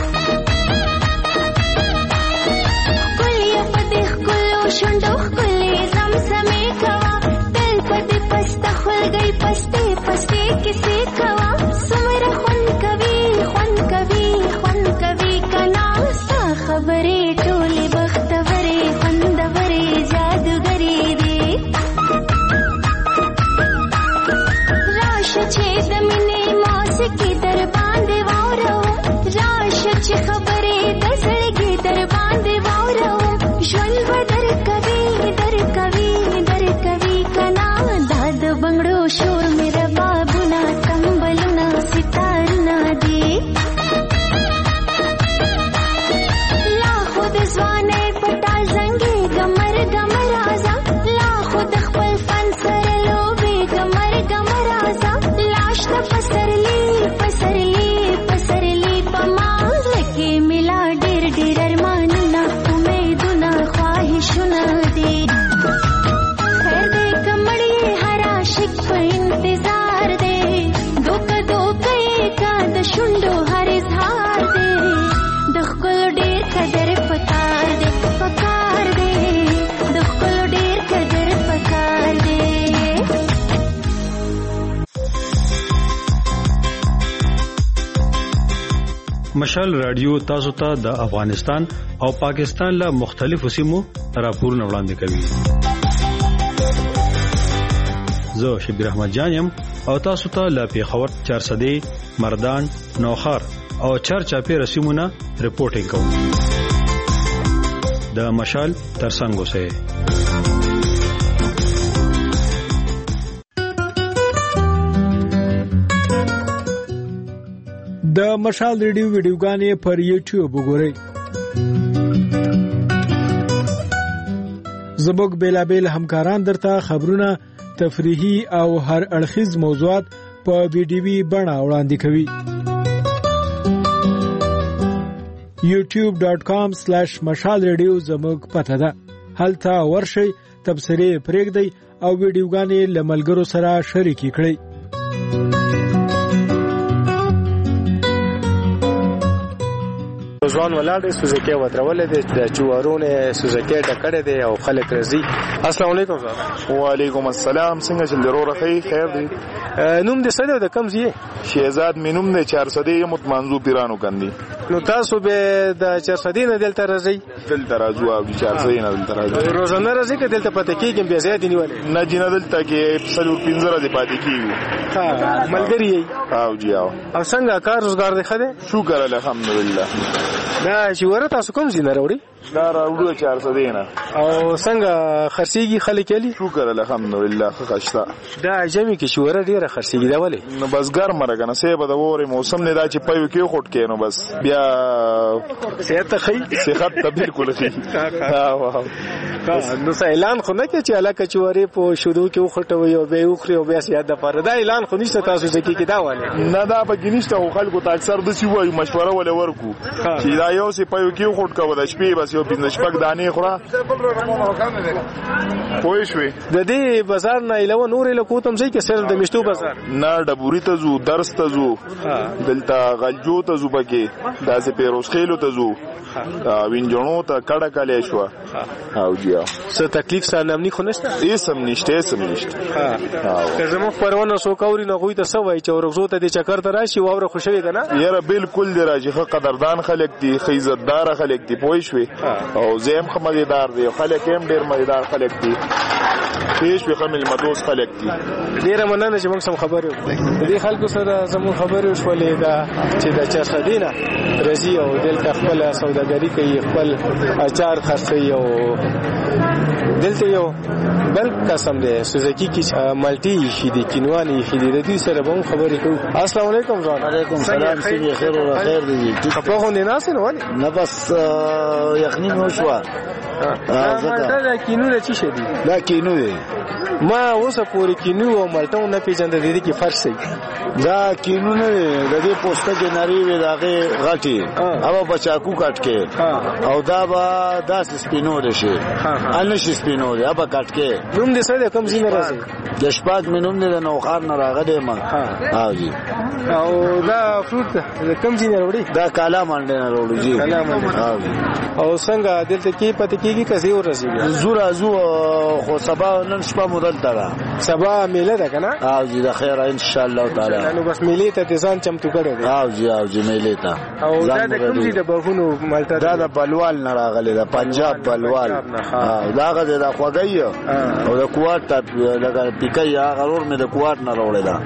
کله په دې کلو شوندو کله زمزمې کوا دل په دې پسته خلګي پسته کیسې کوا سمره خون کوي کنا ستا خبرې ټولې بختورې خوندورې جادوګرې دي راشه چې د مینې موسیقي در باندې واورو راشه چې خبرې د زړګي در باندې واورو ژوند به درکوي
مشال رادیو تاسو ته د افغانستان او پاکستان له مختلفو سیمو راپورونه وړاندې کوي. زه شبیر احمد جانم او تاسو ته له پیښور 400 مردان نوخار او چارچاپی رسیمونه رپورټینګ کوم. د مشال ترڅنګ اوسئ.
د مشال ریډیو ویډیوګانې پر یوټیوب وګورئ. زموږ بیلابیل همکاران درته خبرونه، تفریحي او هر اړخیز موضوعات په ویډیوي بڼه وړاندې کوي. youtube.com/مشال ریډیو زموږ پته ده. هلته ورشئ، تبصرې پرېږدئ او ویډیوګانې له ملګرو سره شریکې کړئ.
ځوان ولاړ سوزکې ودرولې د چوارونه سوزکې ټکړې دي او خلک راځي. السلام علیکم.
وعلیکم السلام. څنګه چې ضرور راځي؟ خیر دی.
نوم دې څه دی؟ د کوم ځای؟
شهزاد مینوم نه 400 متمنزو پیرانو کندي.
نو تاسو به د 400 نه دلته راځي؟
دلته راځو او 400 نه دلته راځو.
روزانه راځي که دلته پاتې کېږم بیا زیات نیولې؟
نه جنا دلته کې 15 دې پاتې کېږي.
ها ملګری یې؟
او جی او
څنګه کار روزګار دی خده؟
شکر الحمدلله.
دا چې ورته تاسو کوم ځینه راوړي؟
دا راوړو 400 نه.
او څنګه خرڅيږي خلک یې؟
شکر الحمدلله خښتا.
دا جمعي کې شوره ډیره خرڅيږي دا ولې؟
نو بس ګرم راغنه سه به د وره موسم نه دا چې پيو کې خټ کې نو بس بیا
صحت خي
صحت ته بالکل خي. ها واه.
نو اعلان خو نه کې چې علاقه چوري په شودو کې وخټوي او به وخري او بیا سیاده د پاره دا اعلان خو نشته تاسو ځکه کې دا والے
نه دا به ګنيشته خلکو ته اکثر د سی وایي مشوره ولې ورکو چې دا یو سی پيو کې خټ کوو د شپې بس یو 15 شپږ دانې خورا پوه شوې.
د دې بازار نه علاوه نور له کوتم ځای کې سره د مشتو بازار
نه ډبوري ته زو درس ته زو دلته غلجو ته زو بګي داسې پیروز خېلو ته زو وینجونو ته کډه کالې شو. او جی
څه تکلیف سره نامني خو نشته؟
سم نشته
که زموږ پرونه سو کوري نه غوي ته سوای چې ورغزو ته د چکر ته راشي واوره خوشوي کنه
یاره بالکل دی راځي خو قدردان خلک دي خیزتدار خلک دي پوي شوي او زم خمدار دي خلک هم ډیر مزیدار خلک دي پیش به خمل مدوس خلک دي.
ډیر مننه چې موږ سم خبرو دي خلکو سره زموږ خبرو شولې دا چې د 400 نه رضی او دلته خپل سوداګری کوي خپل اچار خرڅي او دلته یو بل قسم دی سوزکی کی مالټي خېدي کینوالي خېدي د دې سره به خبرې کوو. السلام علیکم ځان.
علیکم السلام. سړي خیر او خیر دی.
خپل خو نه ناس نه ولې
نه بس یخنی نو شو.
دا کینو نه چی شدي؟
دا کینو دی.
ما اوسه پوری کینو او مالټو نه پیژند د دې کې فرق شي.
دا کینو نه د دې پوسټه کې نری وي داغه غټي او بچاکو کټ کې او دا با داس سپینو شي ان شي سپینو دی ابا کټ کې.
نوم دې سره کوم ځای راځي؟
د شپږ مینوم نه نوخار نه راغلی ما. ها جی.
او دا فروټ کوم ځای راوړي؟
دا کالا منډه نه راوړي جی.
کالا منډه. او څنګه دلته کې پته کېږي کزي ورسي؟
زور ازو خو سبا نن شپه مودل ترا
سبا میله ده کنه؟
او جی دا خیر ان شاء الله تعالی.
نو بس میله ته ځان چمتو کړی دی.
او جی میله ته.
او دا د کوم ځای د بهونو مالټا
دا د بلوال نه راغلی دا پنجاب بلوال. دا غزه دا خوګي او د کوارت لګا پیکای هغه ور مې د کوارت نه راوړل دا.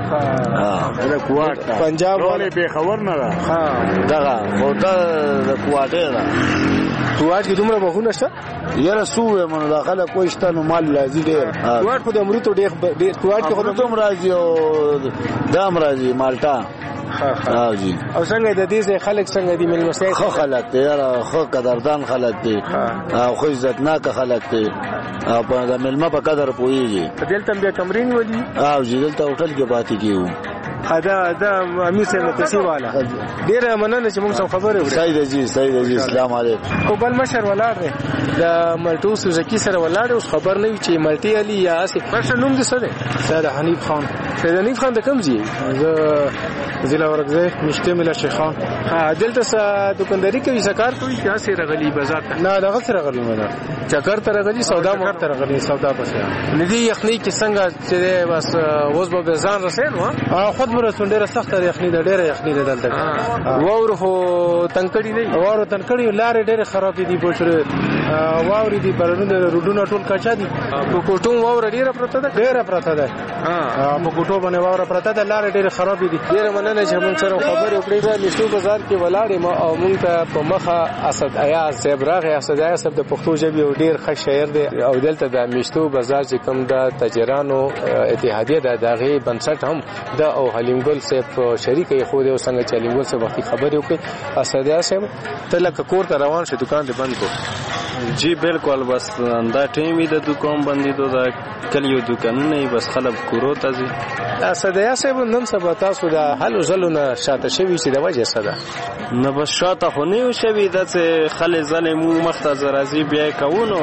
دا کوارت
پنجاب
ولې به خبر نه را. دا او دا د کوارت دا
کوارت کې دومره بهونه شته؟
یاره سوې مونږ داخله کوښته نو مال لازم ډیر.
کوارت خو د امرو ډیر کوارت کې خو
د دوم راځي او دام راځي مالټا.
او جی. او څنګه د دې خلک څنګه دي ملمسای؟
خو خلک دي یاره خو قدردان خلک دي او خو عزتناک خلک دي او په د ملما په قدر پويږي.
دلته بیا تمرین ولي؟
او جی دلته هوټل کې پاتې کیو.
دا امیر سره پیسې والا ډیره مننه چې موږ سم خبرې وکړې.
سید جی السلام علیکم.
او بل مشر ولاړ دی د مالټو سوزکی سره ولاړ اوس خبر نه وي چې مالټي علي یا اسې مشر نوم دې څه دی؟
سید حنیف خان.
سید حنیف خان د کوم ځای؟
زه ضلع ورغزه مشته مله شیخان.
ها دلته دکانداري کوي سکار کوي چې اسې رغلی بازار ته؟
نه دغه سره غلی مله
چکر ته رغلی سودا
مو ته رغلی سودا پسې.
ندی یخنی کې څنګه چې بس اوس به ځان رسېنو
خود څومره ډېره سخته یخني ده، ډېره یخني ده دلته.
واوره خو تنکړی دی،
واوره تنکړی، لارې ډېرې خرابې دي، بوشره واورې دي، بارانونه روډونه ټول کچا دي.
په کوټو واوره ډېره پرته ده،
ډېره پرته ده. په کوټو باندې واوره پرته ده، لارې ډېرې خرابې دي.
ډېره مننه چې موږ سره خبرې وکړې. دا مشتو بازار کې ولاړې ما او موږ ته په مخه اسد ایاز صاحب راغی. اسد ایاز صاحب د پښتو ژبې یو ډېر ښه شاعر دی او دلته د مشتو بازار چې کوم د تاجرانو اتحادیه د دغه بنسټ هم د او حلیم ګل صاحب شریک یې خو د څنګه چې حلیم ګل صاحب وختي خبرې وکړي. اسد ایاز صاحب ته لکه کور ته روان شې، دکان دې بند کو؟
جی بالکل، بس دا ټیم د دکان باندې دا کلیو دکانونه بس خلک کورو ته ځي.
اسد ایاز صاحب نن سبا تاسو د حل زلونه شاته شوي چې د وجه څه ده؟
نه بس شاته خو نه شوي، د خلک ظالمو مخته زرازي بیا کوونو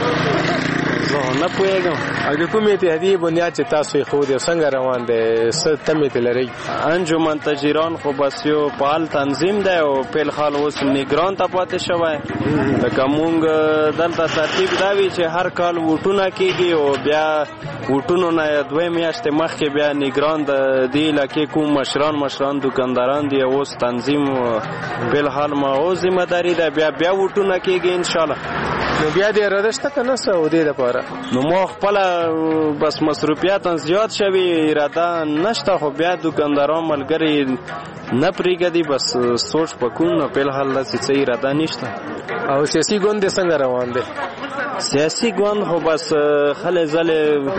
زه نه پوهېږم.
او د کومې اتحادیې بنیاد چې تاسو یې ښودې څنګه روان دی، څه تمې ته لرئ؟
انجمن تاجران خو بس یو فعال تنظیم دی او فعل حال اوس نگران ته پاتې شوی. لکه مونږ دلته ترتیب دا وي چې هر کال ووټونه کېږي او بیا ووټونو نه 2 میاشتې مخکې بیا نگران د دې علاقې کوم مشران دکانداران دي اوس تنظیم فعل حال ما او ذمہ داری ده، بیا ووټونه کېږي انشاءالله.
نو بیا دې اراده شته که نه څه او دې دپاره؟
نو ما خپله بس مصروفیات زیات شوي، اراده نشته، خو بیا دکانداران ملګري نه پرېږدي، بس سوچ پکون نو فی الحال داسې څه اراده نشته.
او سیاسي ګوند دې څنګه روان دی؟
سیاسي ګوند خو بس خلې ځلې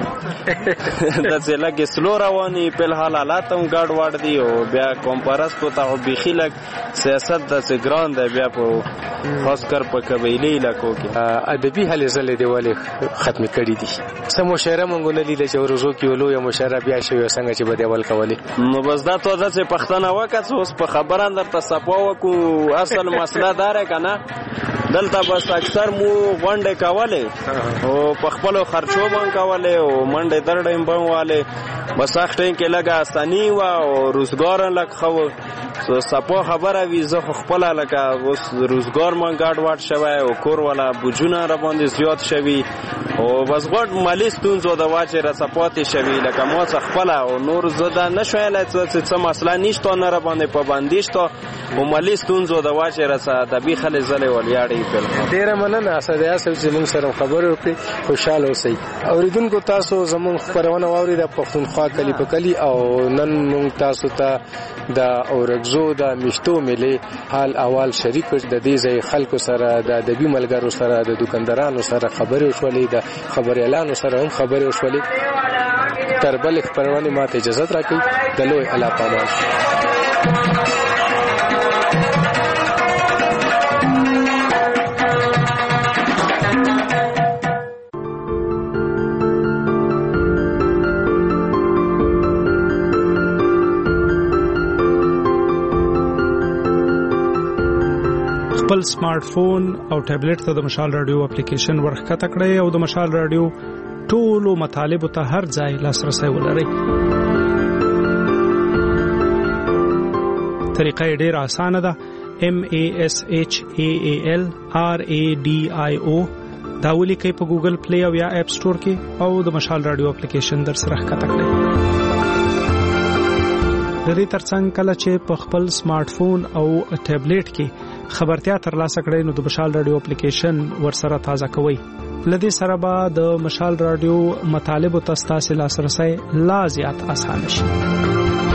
داسې لږې سلو رواني، فی الحال حالات هم ګډ وډ دي او بیا کمپارستو ته خو بیخي لږ سیاست داسې ګران دی، بیا په خاص کر په قبایلي علاقو کې.
ادبي هلې ځلې دې ولې ختمې کړي دي؟ څه مشاعره مونږ نه لیده چې ورزو کې یو لویه مشاعره بیا شوې څنګه چې به دې اول کولې؟
نو بس دا تو داسې پښتنه وکړه اوس په خبره درته صفا وکړو. اصل مسله دا دی که نه، دلته بس اکثر مو غونډې کولې او په خپلو خرچو به کولې او منډې درډې به والې، بس هغه ټایم کې لږه اساني وه او روزګار لږ ښه و. صفا خبره وي، زه خو خپله لکه اوس روزګار ما ګډ وډ شوی او کور والا بوجونه را باندې زیات شوي او بس غټ مالي ستونزو د واچې راڅه پاتې شوي. لکه ما څه خپله او نور زه دا نه شو ویلی څه مسله نشته، نه را باندې پابندي شته او مالي ستونزو د واچې راڅه ادبي خلې ځلې ولیاړې.
ډېره مننه اسد ایاز صاحب چې موږ سره خبرې وکړې. خوشحاله اوسئ. اورېدونکو، تاسو زموږ خپرونه واورېده پښتونخوا کلي په کلي او نن موږ تاسو ته د اورګزو د مشتو میلې حال احوال شریک کړ. د دې ځای خلکو سره، د ادبي ملګرو سره، د دکاندارانو سره خبرې وشولې، د خبریالانو سره هم خبرې وشولې. تر بلې خپرونې ماته اجازه راکړئ. د لوی الله پامان.
خپل سمارټ فون او ټابلیټ ته د مشال رادیو اپلیکیشن ورښکته کړئ او د مشال رادیو ټولو مطالبو ته هر ځای لاسرسی ولرئ. طریقه یې ډېره اسانه ده. MASHAALRADIO دا ولیکئ په ګوګل پلی او یا اپ سٹور کې او د مشال رادیو اپلیکیشن در سره ښکته کړئ. د دې ترڅنګ کله چې په خپل سمارټ فون او ټابلیټ کې خبرتیا ترلاسه کړئ نو د مشال رادیو اپلیکیشن ورسره تازه کوئ. لدې سره به د مشال رادیو مطالبو ته ستاسو لاسرسی لا زیات اسانه شي.